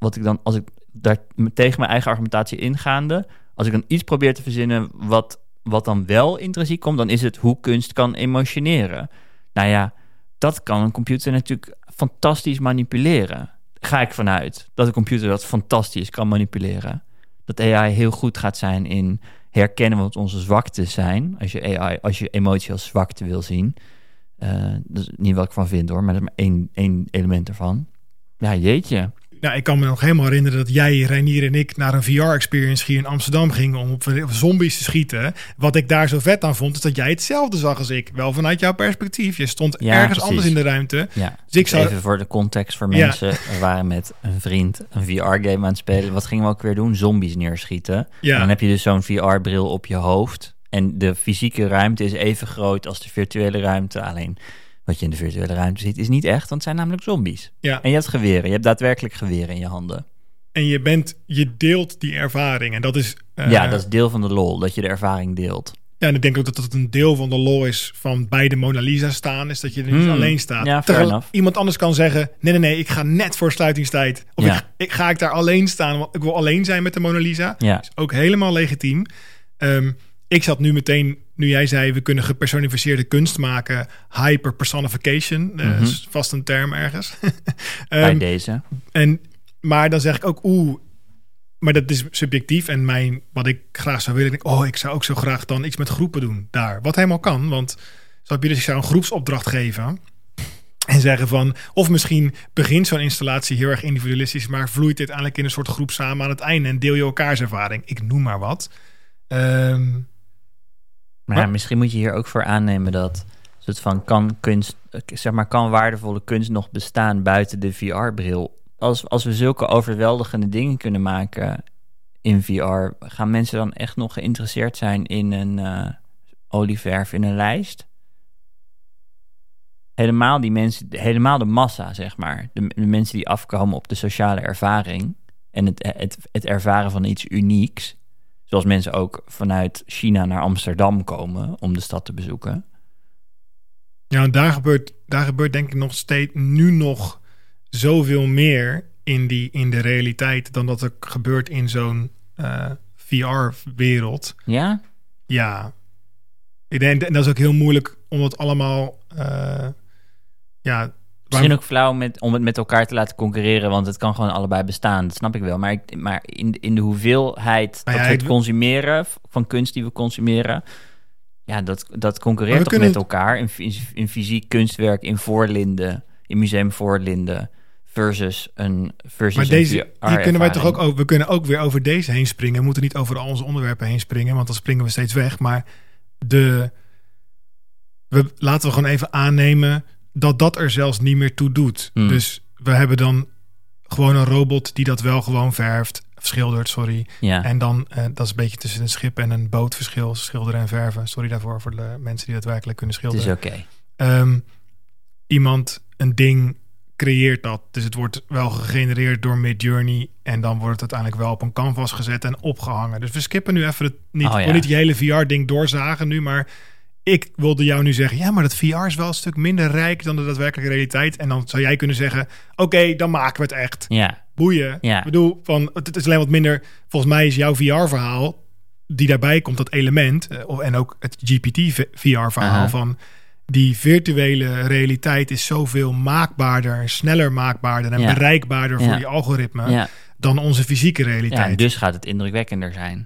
E: wat ik dan, als ik daar tegen mijn eigen argumentatie ingaande, als ik dan iets probeer te verzinnen wat, wat dan wel intrinsiek komt, dan is het hoe kunst kan emotioneren. Nou ja, dat kan een computer natuurlijk fantastisch manipuleren. Ga ik vanuit dat een computer dat fantastisch kan manipuleren. Dat A I heel goed gaat zijn in herkennen wat onze zwaktes zijn. Als je A I, als je emotie als zwakte wil zien. Uh, dat is niet wat ik van vind hoor, maar dat is maar één, één element ervan. Ja, jeetje.
F: Nou, ik kan me nog helemaal herinneren dat jij, Reinier en ik naar een V R-experience hier in Amsterdam gingen om op zombies te schieten. Wat ik daar zo vet aan vond, is dat jij hetzelfde zag als ik. Wel vanuit jouw perspectief. Je stond ja, ergens precies. anders in de ruimte.
E: Ja. Dus ik zou... Even voor de context voor mensen. Ja. We waren met een vriend een V R-game aan het spelen. Wat gingen we ook weer doen? Zombies neerschieten. Ja. En dan heb je dus zo'n V R-bril op je hoofd. En de fysieke ruimte is even groot als de virtuele ruimte. Alleen wat je in de virtuele ruimte ziet is niet echt, want het zijn namelijk zombies. Ja. En je hebt geweren. Je hebt daadwerkelijk geweren in je handen.
F: En je bent, je deelt die ervaring. En dat is... Uh,
E: ja, dat is deel van de lol, dat je de ervaring deelt.
F: Ja, en ik denk ook dat dat een deel van de lol is van bij de Mona Lisa staan, is dat je er niet hmm. alleen staat.
E: Ja,
F: Terwijl iemand anders kan zeggen, nee, nee, nee, ik ga net voor sluitingstijd. Of ja. ik, ik ga ik daar alleen staan, want ik wil alleen zijn met de Mona Lisa. Ja. Dat is ook helemaal legitiem. Um, ik zat nu meteen, nu jij zei, we kunnen gepersonificeerde kunst maken. Hyper-personification, mm-hmm. uh, is vast een term ergens. um,
E: Bij deze.
F: En, maar dan zeg ik ook, oeh, maar dat is subjectief. En mijn, wat ik graag zou willen, denk, oh, ik zou ook zo graag dan iets met groepen doen daar. Wat helemaal kan, want zou je dus ik zou een groepsopdracht geven en zeggen van, of misschien begint zo'n installatie heel erg individualistisch, maar vloeit dit eigenlijk in een soort groep samen aan het einde en deel je elkaars ervaring. Ik noem maar wat. Um,
E: Maar ja, misschien moet je hier ook voor aannemen dat soort van kan kunst, zeg maar, kan waardevolle kunst nog bestaan buiten de V R-bril. Als, als we zulke overweldigende dingen kunnen maken in V R, gaan mensen dan echt nog geïnteresseerd zijn in een uh, olieverf in een lijst? Helemaal die mensen, helemaal de massa, zeg maar. De, de mensen die afkomen op de sociale ervaring en het, het, het ervaren van iets unieks. Zoals mensen ook vanuit China naar Amsterdam komen om de stad te bezoeken.
F: Ja, daar gebeurt, daar gebeurt denk ik nog steeds nu nog zoveel meer in, die, in de realiteit dan dat er gebeurt in zo'n uh, V R-wereld.
E: Ja?
F: Ja. Ik denk, en dat is ook heel moeilijk om het allemaal... Uh, ja,
E: Misschien ook flauw met, om het met elkaar te laten concurreren, want het kan gewoon allebei bestaan. Dat snap ik wel. Maar, ik, maar in, in de hoeveelheid dat ja, we het consumeren, van kunst die we consumeren, ja, dat, dat concurreert toch kunnen... met elkaar. In, in, in fysiek kunstwerk, in Voorlinden, in Museum Voorlinden, versus een versus
F: Maar deze, hier kunnen wij toch ook over, we kunnen ook weer over deze heen springen. We moeten niet over al onze onderwerpen heen springen, want dan springen we steeds weg. Maar de, we, laten we gewoon even aannemen dat dat er zelfs niet meer toe doet. Mm. Dus we hebben dan gewoon een robot die dat wel gewoon verft, schildert, sorry. Ja. En dan, uh, dat is een beetje tussen een schip en een boot verschil, schilderen en verven. Sorry daarvoor voor de mensen die daadwerkelijk kunnen schilderen.
E: Het is oké. Okay.
F: Um, iemand, een ding creëert dat. Dus het wordt wel gegenereerd door Midjourney en dan wordt het uiteindelijk wel op een canvas gezet en opgehangen. Dus we skippen nu even het niet, oh, ja. niet die hele V R-ding doorzagen nu, maar ik wilde jou nu zeggen, ja, maar dat V R is wel een stuk minder rijk dan de daadwerkelijke realiteit. En dan zou jij kunnen zeggen, oké, okay, dan maken we het echt.
E: Ja.
F: Boeien.
E: Ja.
F: Ik bedoel, van, het is alleen wat minder. Volgens mij is jouw V R-verhaal, die daarbij komt, dat element, en ook het G P T-V R-verhaal uh-huh. van die virtuele realiteit is zoveel maakbaarder, sneller maakbaarder en ja. bereikbaarder ja. voor die algoritme ja. dan onze fysieke realiteit.
E: Ja, dus gaat het indrukwekkender zijn.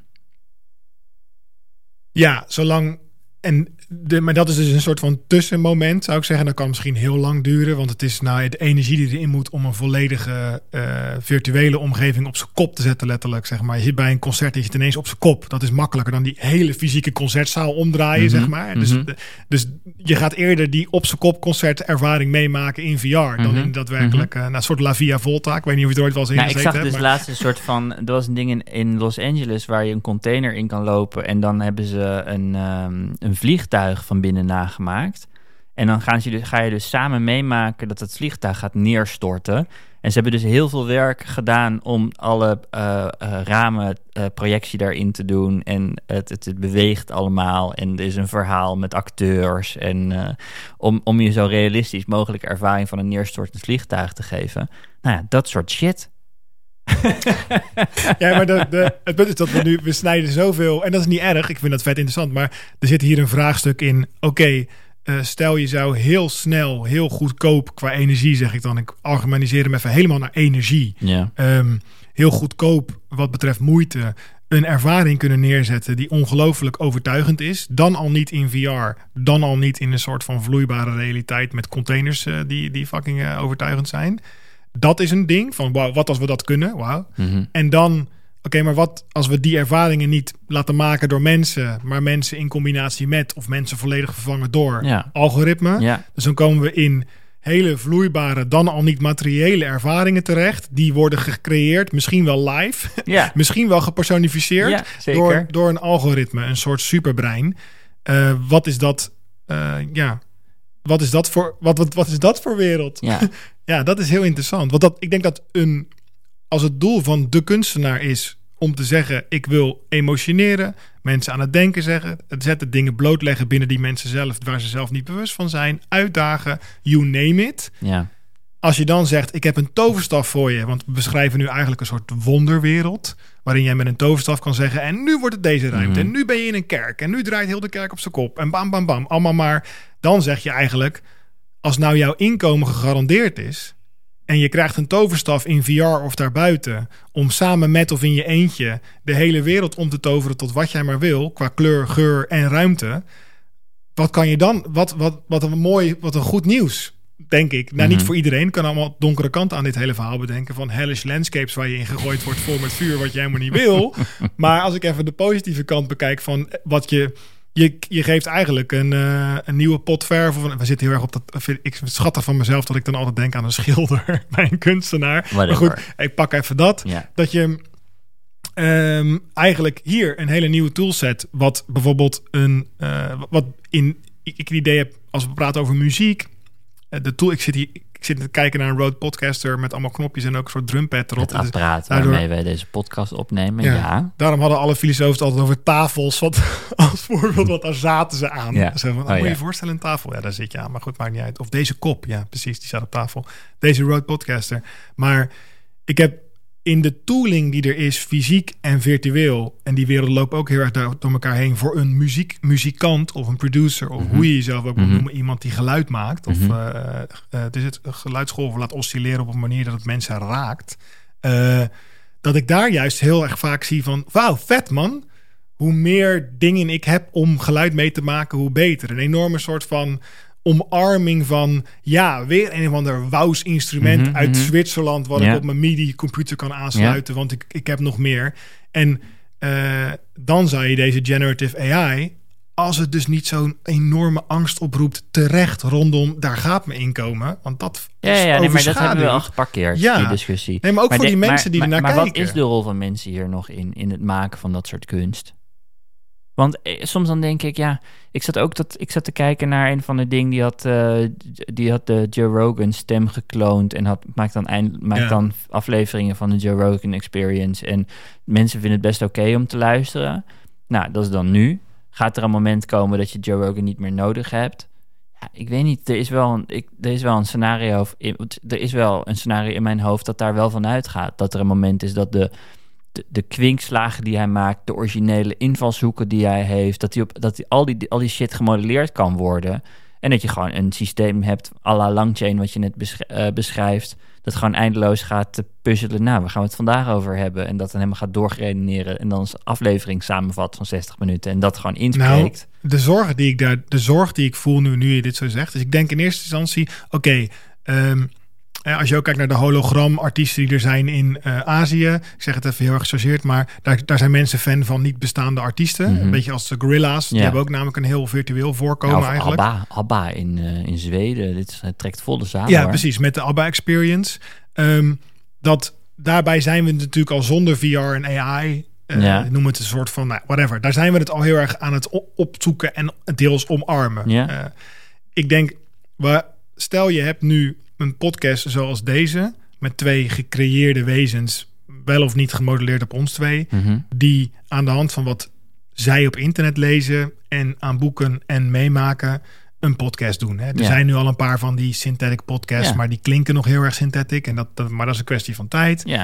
F: Ja, zolang... En de, maar dat is dus een soort van tussenmoment, zou ik zeggen. Dat kan misschien heel lang duren, want het is nou de energie die erin moet om een volledige uh, virtuele omgeving op zijn kop te zetten, letterlijk. Zeg maar. Je zit bij een concert en je zit ineens op zijn kop. Dat is makkelijker dan die hele fysieke concertzaal omdraaien, mm-hmm. zeg maar. Dus, mm-hmm. dus je gaat eerder die op zijn kop concertervaring meemaken in V R dan mm-hmm. in daadwerkelijk mm-hmm. uh, een soort La Via Volta. Ik weet niet of je het ooit wel eens
E: nou,
F: ingezeten
E: hebt. Ik zag
F: hebt,
E: dus laatst een soort van, er was een ding in, in Los Angeles waar je een container in kan lopen en dan hebben ze een, um, een vliegtuig van binnen nagemaakt. En dan gaan ze dus, ga je dus samen meemaken dat het vliegtuig gaat neerstorten. En ze hebben dus heel veel werk gedaan om alle uh, uh, ramen uh, projectie daarin te doen. En het, het, het beweegt allemaal. En er is een verhaal met acteurs. En uh, om, om je zo realistisch mogelijke ervaring van een neerstortend vliegtuig te geven. Nou ja, dat soort shit.
F: Ja, maar de, de, het punt is dat we nu, we snijden zoveel, en dat is niet erg, ik vind dat vet interessant, maar er zit hier een vraagstuk in, oké, okay, uh, stel je zou heel snel, heel goedkoop qua energie, zeg ik dan, ik algemeniseer hem even helemaal naar energie,
E: Ja.
F: um, heel goedkoop wat betreft moeite, een ervaring kunnen neerzetten die ongelooflijk overtuigend is, dan al niet in V R, dan al niet in een soort van vloeibare realiteit met containers uh, die, die fucking uh, overtuigend zijn. Dat is een ding van, wauw, wat als we dat kunnen? Wauw.
E: Mm-hmm.
F: En dan, oké, okay, maar wat als we die ervaringen niet laten maken door mensen, maar mensen in combinatie met, of mensen volledig vervangen door
E: Ja.
F: algoritme.
E: Ja.
F: Dus dan komen we in hele vloeibare, dan al niet materiële ervaringen terecht. Die worden gecreëerd, misschien wel live,
E: Ja.
F: misschien wel gepersonificeerd
E: Ja, zeker.
F: door, door een algoritme, een soort superbrein. Uh, wat is dat? Uh, ja, wat is dat voor? Wat, wat, wat is dat voor wereld?
E: Ja.
F: Ja, dat is heel interessant. Want dat, ik denk dat een, als het doel van de kunstenaar is om te zeggen, ik wil emotioneren, mensen aan het denken zeggen, het zetten, dingen blootleggen binnen die mensen zelf, waar ze zelf niet bewust van zijn, uitdagen, you name it.
E: Ja.
F: Als je dan zegt, ik heb een toverstaf voor je, want we beschrijven nu eigenlijk een soort wonderwereld, waarin jij met een toverstaf kan zeggen, en nu wordt het deze ruimte,
E: Mm-hmm.
F: en nu ben je in een kerk, en nu draait heel de kerk op zijn kop, en bam, bam, bam, allemaal maar. Dan zeg je eigenlijk, als nou jouw inkomen gegarandeerd is, en je krijgt een toverstaf in V R of daarbuiten, om samen met of in je eentje de hele wereld om te toveren tot wat jij maar wil, qua kleur, geur en ruimte. Wat kan je dan, wat, wat, wat een mooi, wat een goed nieuws, denk ik. Nou,
E: Mm-hmm.
F: niet voor iedereen, kan allemaal donkere kanten aan dit hele verhaal bedenken, van hellish landscapes waar je in gegooid wordt vol met vuur, wat je helemaal niet wil. Maar als ik even de positieve kant bekijk van wat je... Je, je geeft eigenlijk een, uh, een nieuwe pot verf. Of een, we zitten heel erg op dat. Ik schat er van mezelf dat ik dan altijd denk aan een schilder bij een kunstenaar.
E: Whatever.
F: Maar goed, ik pak even dat.
E: Ja.
F: Dat je um, eigenlijk hier een hele nieuwe toolset. Wat bijvoorbeeld een. Uh, wat in. Ik, ik een idee heb als we praten over muziek. Uh, de tool. Ik zit hier. Ik zit te kijken naar een Rode Podcaster met allemaal knopjes en ook een soort drumpad erop.
E: Het apparaat
F: daardoor,
E: waarmee wij deze podcast opnemen, ja. ja.
F: Daarom hadden alle filosofen het altijd over tafels. Wat, als voorbeeld, wat daar zaten ze aan.
E: Ja.
F: Zo van, oh,
E: oh,
F: moet je
E: ja.
F: je voorstellen een tafel? Ja, daar zit je aan, maar goed, maakt niet uit. Of deze kop, ja, precies, die staat op tafel. Deze Rode Podcaster. Maar ik heb in de tooling die er is, fysiek en virtueel, en die wereld loopt ook heel erg door, door elkaar heen, voor een muziek, muzikant of een producer, of mm-hmm. hoe je jezelf ook
E: mm-hmm.
F: moet noemen, iemand die geluid maakt, of
E: mm-hmm.
F: uh, uh, het is het geluidsgolven laat oscilleren op een manier dat het mensen raakt. Uh, dat ik daar juist heel erg vaak zie van, wauw, vet man. Hoe meer dingen ik heb om geluid mee te maken, hoe beter. Een enorme soort van omarming van, ja, weer een of ander wous instrument mm-hmm, uit mm-hmm. Zwitserland, wat ja. ik op mijn MIDI-computer kan aansluiten, ja. want ik, ik heb nog meer. En uh, dan zou je deze generative A I, als het dus niet zo'n enorme angst oproept, terecht rondom, daar gaat mijn inkomen, want dat
E: ja,
F: is
E: ja, nee, maar dat hebben we al geparkeerd, ja. die discussie.
F: Nee, maar ook
E: maar
F: voor
E: de,
F: die mensen
E: maar,
F: die
E: maar,
F: ernaar
E: maar
F: kijken.
E: Maar wat is de rol van mensen hier nog in, in het maken van dat soort kunst? Want eh, soms dan denk ik, ja, ik zat ook dat ik zat te kijken naar een van de dingen die had, uh, die had de Joe Rogan stem gekloond en had maakt dan eind, maakt ja. dan afleveringen van de Joe Rogan Experience en mensen vinden het best oké okay om te luisteren. Nou, dat is dan nu. Gaat er een moment komen dat je Joe Rogan niet meer nodig hebt? Ja, ik weet niet. Er is wel een, ik, er is wel een scenario, er is wel een scenario in mijn hoofd dat daar wel van uitgaat. Dat er een moment is dat de De, de kwinkslagen die hij maakt, de originele invalshoeken die hij heeft, dat, die op, dat die, al, die, al die shit gemodelleerd kan worden. En dat je gewoon een systeem hebt, à la Langchain, wat je net besch- uh, beschrijft, dat gewoon eindeloos gaat te puzzelen. Nou, waar gaan we het vandaag over hebben? En dat dan helemaal gaat doorredeneren en dan een aflevering samenvat van zestig minuten en dat gewoon inspreekt.
F: Nou, de zorg die ik daar, de zorg die ik voel nu, nu je dit zo zegt, dus ik denk in eerste instantie, oké, okay, um, als je ook kijkt naar de hologram-artiesten die er zijn in uh, Azië. Ik zeg het even heel erg gechargeerd, maar daar, daar zijn mensen fan van niet bestaande artiesten. Mm-hmm. Een beetje als de Gorilla's. Ja. Die hebben ook namelijk een heel virtueel voorkomen
E: nou,
F: eigenlijk.
E: ABBA, ABBA in, uh, in Zweden. Dit uh, trekt volle zaal.
F: Ja,
E: hoor.
F: precies. Met de ABBA-experience. Um, dat, daarbij zijn we natuurlijk al zonder V R en A I. Uh, ja. Noem het een soort van, nou, whatever. Daar zijn we het al heel erg aan het opzoeken en deels omarmen.
E: Ja.
F: Uh, ik denk, waar, stel je hebt nu een podcast zoals deze, met twee gecreëerde wezens, wel of niet gemodelleerd op ons twee,
E: mm-hmm.
F: die aan de hand van wat zij op internet lezen en aan boeken en meemaken, een podcast doen. Hè. Er ja. zijn nu al een paar van die synthetic podcasts,
E: ja.
F: maar die klinken nog heel erg synthetic. En dat, dat, maar dat is een kwestie van tijd.
E: Ja.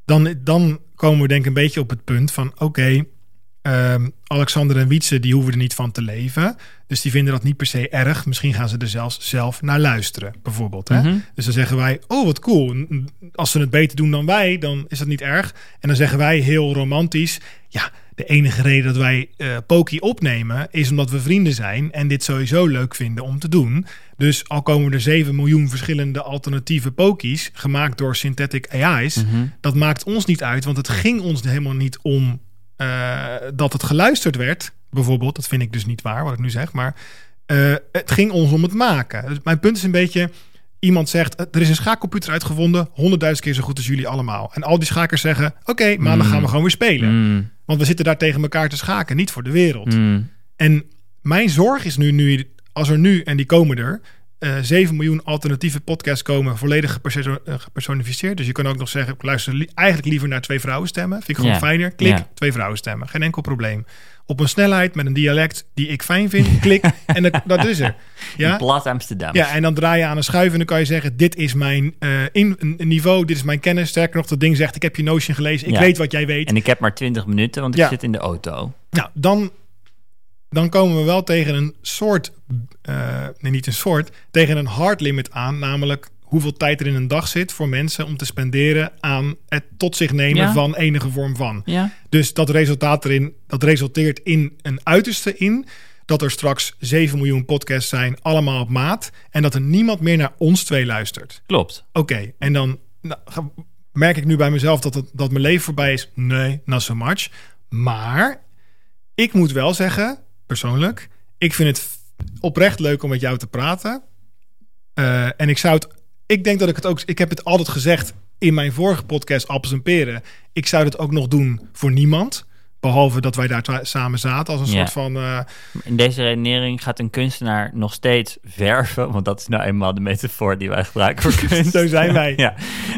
F: dan, dan komen we denk ik een beetje op het punt van... oké, okay, um, Alexander en Wietse, die hoeven er niet van te leven. Dus die vinden dat niet per se erg. Misschien gaan ze er zelfs zelf naar luisteren, bijvoorbeeld. Hè?
E: Mm-hmm.
F: Dus dan zeggen wij, oh wat cool. Als ze het beter doen dan wij, dan is dat niet erg. En dan zeggen wij heel romantisch... ja, de enige reden dat wij uh, Poki opnemen... is omdat we vrienden zijn en dit sowieso leuk vinden om te doen. Dus al komen er zeven miljoen verschillende alternatieve Poki's... gemaakt door synthetic A I's...
E: Mm-hmm.
F: dat maakt ons niet uit, want het ging ons helemaal niet om... Uh, dat het geluisterd werd, bijvoorbeeld. Dat vind ik dus niet waar, wat ik nu zeg. Maar uh, het ging ons om het maken. Dus mijn punt is een beetje... iemand zegt, er is een schaakcomputer uitgevonden... honderdduizend keer zo goed als jullie allemaal. En al die schakers zeggen... oké, okay, maandag mm. gaan we gewoon weer spelen.
E: Mm.
F: Want we zitten daar tegen elkaar te schaken. Niet voor de wereld.
E: Mm.
F: En mijn zorg is nu, nu... als er nu, en die komen er... Uh, zeven miljoen alternatieve podcasts komen... volledig geperso- uh, gepersonificeerd. Dus je kan ook nog zeggen... ik luister li- eigenlijk liever naar twee vrouwenstemmen. Vind ik gewoon
E: ja.
F: fijner. Klik,
E: ja.
F: twee vrouwenstemmen. Geen enkel probleem. Op een snelheid met een dialect die ik fijn vind. Klik, en dat, dat is er. Ja?
E: Plat Amsterdam.
F: Ja, en dan draai je aan een schuif... en dan kan je zeggen... dit is mijn uh, in, een niveau, dit is mijn kennis. Sterker nog, dat ding zegt... ik heb je Notion gelezen, ik
E: ja.
F: weet wat jij weet.
E: En ik heb maar twintig minuten, want ik
F: ja.
E: zit in de auto.
F: Nou, dan... dan komen we wel tegen een soort... Uh, nee, niet een soort... tegen een hard limit aan. Namelijk hoeveel tijd er in een dag zit... voor mensen om te spenderen aan het tot zich nemen...
E: Ja.
F: van enige vorm van.
E: Ja.
F: Dus dat resultaat erin... dat resulteert in een uiterste in... dat er straks zeven miljoen podcasts zijn... allemaal op maat... en dat er niemand meer naar ons twee luistert.
E: Klopt.
F: Oké, okay, en dan nou, merk ik nu bij mezelf... dat, het, dat mijn leven voorbij is. Nee, not so much. Maar ik moet wel zeggen... persoonlijk, ik vind het oprecht leuk om met jou te praten. Uh, en ik zou het, ik denk dat ik het ook, ik heb het altijd gezegd in mijn vorige podcast Appels en Peren. Ik zou het ook nog doen voor niemand, behalve dat wij daar t- samen zaten als een ja. soort van. Uh,
E: in deze redenering gaat een kunstenaar nog steeds verven, want dat is nou eenmaal de metafoor die wij gebruiken voor kunst.
F: Zo zijn wij.
E: Ja.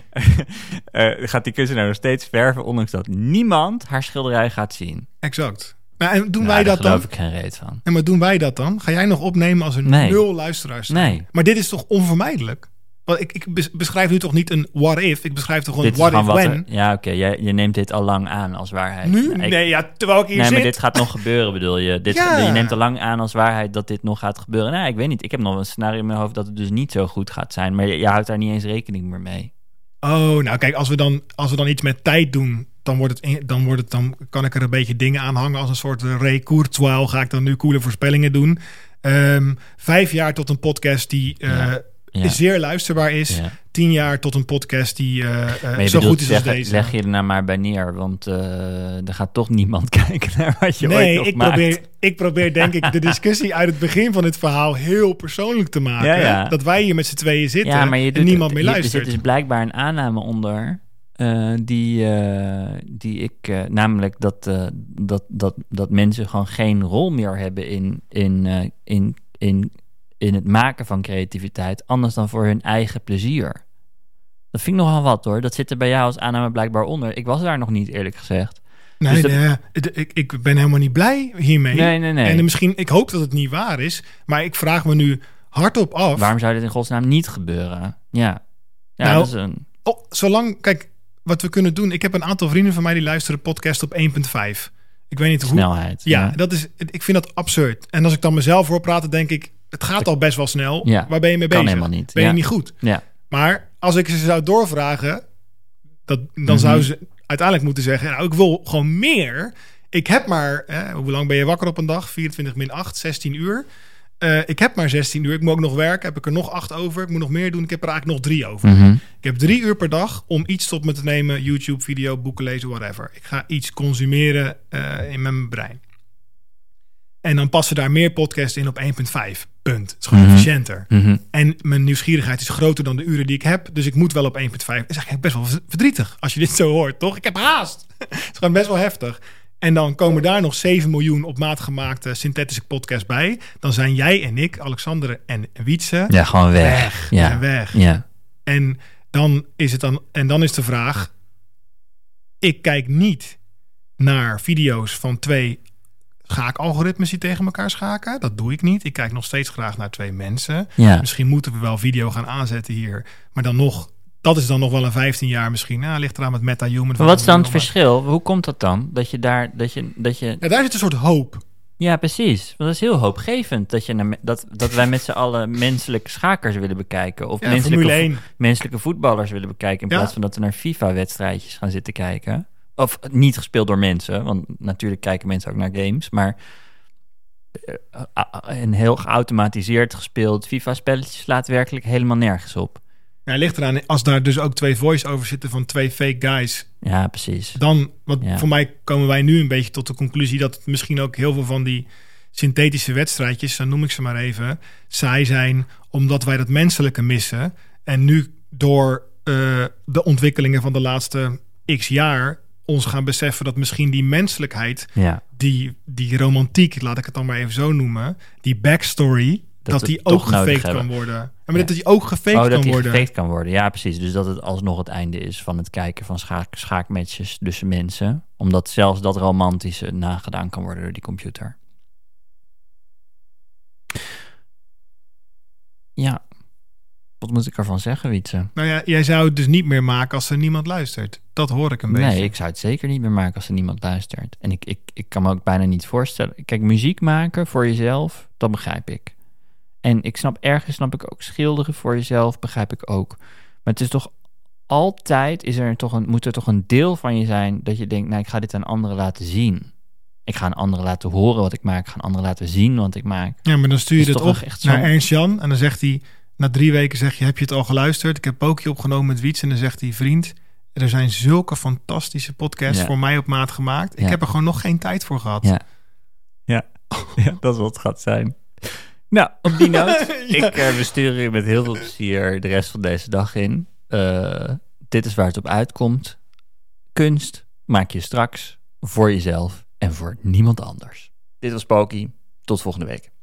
E: uh, gaat die kunstenaar nog steeds verven, ondanks dat niemand haar schilderij gaat zien.
F: Exact. Maar en doen
E: nou,
F: wij dat
E: daar geloof
F: dan?
E: ik geen reet van.
F: En maar doen wij dat dan? Ga jij nog opnemen als er
E: nee.
F: nul luisteraars zijn?
E: Nee.
F: Maar dit is toch onvermijdelijk? Want ik, ik beschrijf nu toch niet een what if? Ik beschrijf toch gewoon
E: dit
F: what if when?
E: Er, ja, oké. Okay. Je, je neemt dit al lang aan als waarheid.
F: Nu?
E: Ik,
F: nee, ja, terwijl ik hier
E: nee,
F: zit.
E: maar dit gaat nog gebeuren, bedoel je? Dit,
F: ja.
E: Je neemt al lang aan als waarheid dat dit nog gaat gebeuren. Nou, ik weet niet. Ik heb nog een scenario in mijn hoofd dat het dus niet zo goed gaat zijn. Maar je, je houdt daar niet eens rekening meer mee.
F: Oh, nou kijk, als we dan, als we dan iets met tijd doen... Dan, wordt het, dan, wordt het, dan kan ik er een beetje dingen aan hangen als een soort Ray Kurzweil. Ga ik dan nu coole voorspellingen doen. Um, vijf jaar tot een podcast die uh, ja. Ja. zeer luisterbaar is. Ja. Tien jaar tot een podcast die uh, uh, zo goed is
E: zeg,
F: als deze.
E: Leg je er nou maar bij neer, want uh, er gaat toch niemand kijken naar wat je
F: nee,
E: ooit nog
F: ik
E: maakt.
F: Probeer, ik probeer denk ik de discussie uit het begin van dit verhaal heel persoonlijk te maken.
E: Ja, ja.
F: Dat wij hier met z'n tweeën zitten
E: ja, maar je
F: en
E: doet,
F: niemand meer
E: je,
F: luistert.
E: Er zit dus blijkbaar een aanname onder... Uh, die, uh, die ik, uh, namelijk dat, uh, dat, dat, dat mensen gewoon geen rol meer hebben in, in, uh, in, in, in het maken van creativiteit, anders dan voor hun eigen plezier. Dat vind ik nogal wat hoor. Dat zit er bij jou als aanname blijkbaar onder. Ik was daar nog niet, eerlijk gezegd.
F: Nee, dus dat... nee ik, ik ben helemaal niet blij hiermee.
E: Nee, nee, nee.
F: En misschien, ik hoop dat het niet waar is, maar ik vraag me nu hardop af.
E: Waarom zou dit in godsnaam niet gebeuren? Ja, ja
F: nou,
E: dat is een...
F: oh, zolang, kijk, wat we kunnen doen. Ik heb een aantal vrienden van mij die luisteren podcast op één komma vijf. Ik weet niet hoe.
E: Snelheid.
F: Ja,
E: ja,
F: dat is. Ik vind dat absurd. En als ik dan mezelf hoor praten, denk ik, het gaat al best wel snel.
E: Ja,
F: waar ben je mee
E: kan
F: bezig?
E: Helemaal niet.
F: Ben je
E: ja.
F: niet goed?
E: Ja.
F: Maar als ik ze zou doorvragen, dat, dan
E: mm-hmm.
F: zou ze uiteindelijk moeten zeggen, nou, ik wil gewoon meer. Ik heb maar, hè, hoe lang ben je wakker op een dag? vierentwintig min acht, zestien uur. Uh, ik heb maar zestien uur. Ik moet ook nog werken. Heb ik er nog acht over. Ik moet nog meer doen. Ik heb er eigenlijk nog drie over.
E: Mm-hmm.
F: Ik heb drie uur per dag om iets tot me te nemen. YouTube, video, boeken lezen, whatever. Ik ga iets consumeren uh, in mijn brein. En dan passen daar meer podcasts in op één komma vijf. Punt. Het is gewoon mm-hmm. efficiënter.
E: Mm-hmm.
F: En mijn nieuwsgierigheid is groter dan de uren die ik heb. Dus ik moet wel op één komma vijf. Dat is eigenlijk best wel verdrietig als je dit zo hoort, toch? Ik heb haast. Het is gewoon best wel heftig. En dan komen daar nog zeven miljoen op maat gemaakte synthetische podcasts bij. Dan zijn jij en ik, Alexander en Wietse...
E: Ja, gewoon weg.
F: Weg.
E: Ja.
F: Ja, weg.
E: Ja.
F: En dan is het dan... En dan is de vraag... Ik kijk niet naar video's van twee schaakalgoritmes die tegen elkaar schaken. Dat doe ik niet. Ik kijk nog steeds graag naar twee mensen.
E: Ja.
F: Misschien moeten we wel video gaan aanzetten hier. Maar dan nog... dat is dan nog wel een vijftien jaar misschien. Nou, ligt eraan met MetaHuman.
E: Maar wat is dan het verschil? Hoe komt dat dan? Dat je daar... Dat je, dat je...
F: Ja, daar zit een soort hoop.
E: Ja, precies. Want dat is heel hoopgevend. Dat, je naar, dat, dat wij met z'n allen menselijke schakers willen bekijken. Of
F: Ja,
E: menselijke, vo- menselijke voetballers willen bekijken. In
F: Ja.
E: plaats van dat we naar FIFA-wedstrijdjes gaan zitten kijken. Of niet gespeeld door mensen. Want natuurlijk kijken mensen ook naar games. Maar uh, een heel geautomatiseerd gespeeld FIFA-spelletje slaat werkelijk helemaal nergens op.
F: Ja, ligt eraan, als daar dus ook twee voice-overs zitten van twee fake guys.
E: Ja, precies.
F: Dan, want
E: Ja.
F: voor mij komen wij nu een beetje tot de conclusie dat het misschien ook heel veel van die synthetische wedstrijdjes, zo noem ik ze maar even, saai zijn omdat wij dat menselijke missen. En nu door uh, de ontwikkelingen van de laatste x jaar ons gaan beseffen dat misschien die menselijkheid,
E: Ja.
F: die, die romantiek, laat ik het dan maar even zo noemen, die backstory, dat,
E: Dat
F: dat
E: we
F: die
E: toch
F: ook
E: nodig
F: gefaked
E: hebben.
F: kan worden. Ja, maar
E: Ja.
F: dat die ook gefaked
E: Oh, dat
F: kan
E: die
F: worden.
E: gefaked kan worden. Ja, precies. Dus dat het alsnog het einde is van het kijken van schaak, schaakmatches tussen mensen. Omdat zelfs dat romantische nagedaan kan worden door die computer. Ja. Wat moet ik ervan zeggen, Wietse?
F: Nou ja, jij zou het dus niet meer maken als er niemand luistert. Dat hoor ik een beetje.
E: Nee, ik zou het zeker niet meer maken als er niemand luistert. En ik, ik, ik kan me ook bijna niet voorstellen. Kijk, muziek maken voor jezelf, dat begrijp ik. En ik snap ergens, snap ik ook schilderen voor jezelf, begrijp ik ook. Maar het is toch altijd, is er toch een, moet er toch een deel van je zijn dat je denkt, nou, ik ga dit aan anderen laten zien. Ik ga aan anderen laten horen wat ik maak. Ik ga aan anderen laten zien wat ik maak.
F: Ja, maar dan stuur je
E: Is
F: het
E: toch
F: op
E: echt zo?
F: naar Ernst Jan en dan zegt hij, na drie weken zeg je, heb je het al geluisterd? Ik heb Pookje opgenomen met Wiets en dan zegt hij, vriend, er zijn zulke fantastische podcasts
E: Ja.
F: voor mij op maat gemaakt. Ik
E: Ja.
F: heb er gewoon nog geen tijd voor gehad.
E: Ja. Ja, ja dat is wat het gaat zijn. Nou, op die noot,
F: Ja.
E: ik uh, bestuur je met heel veel plezier de rest van deze dag in. Uh, dit is waar het op uitkomt. Kunst maak je straks voor jezelf en voor niemand anders. Dit was Poki. Tot volgende week.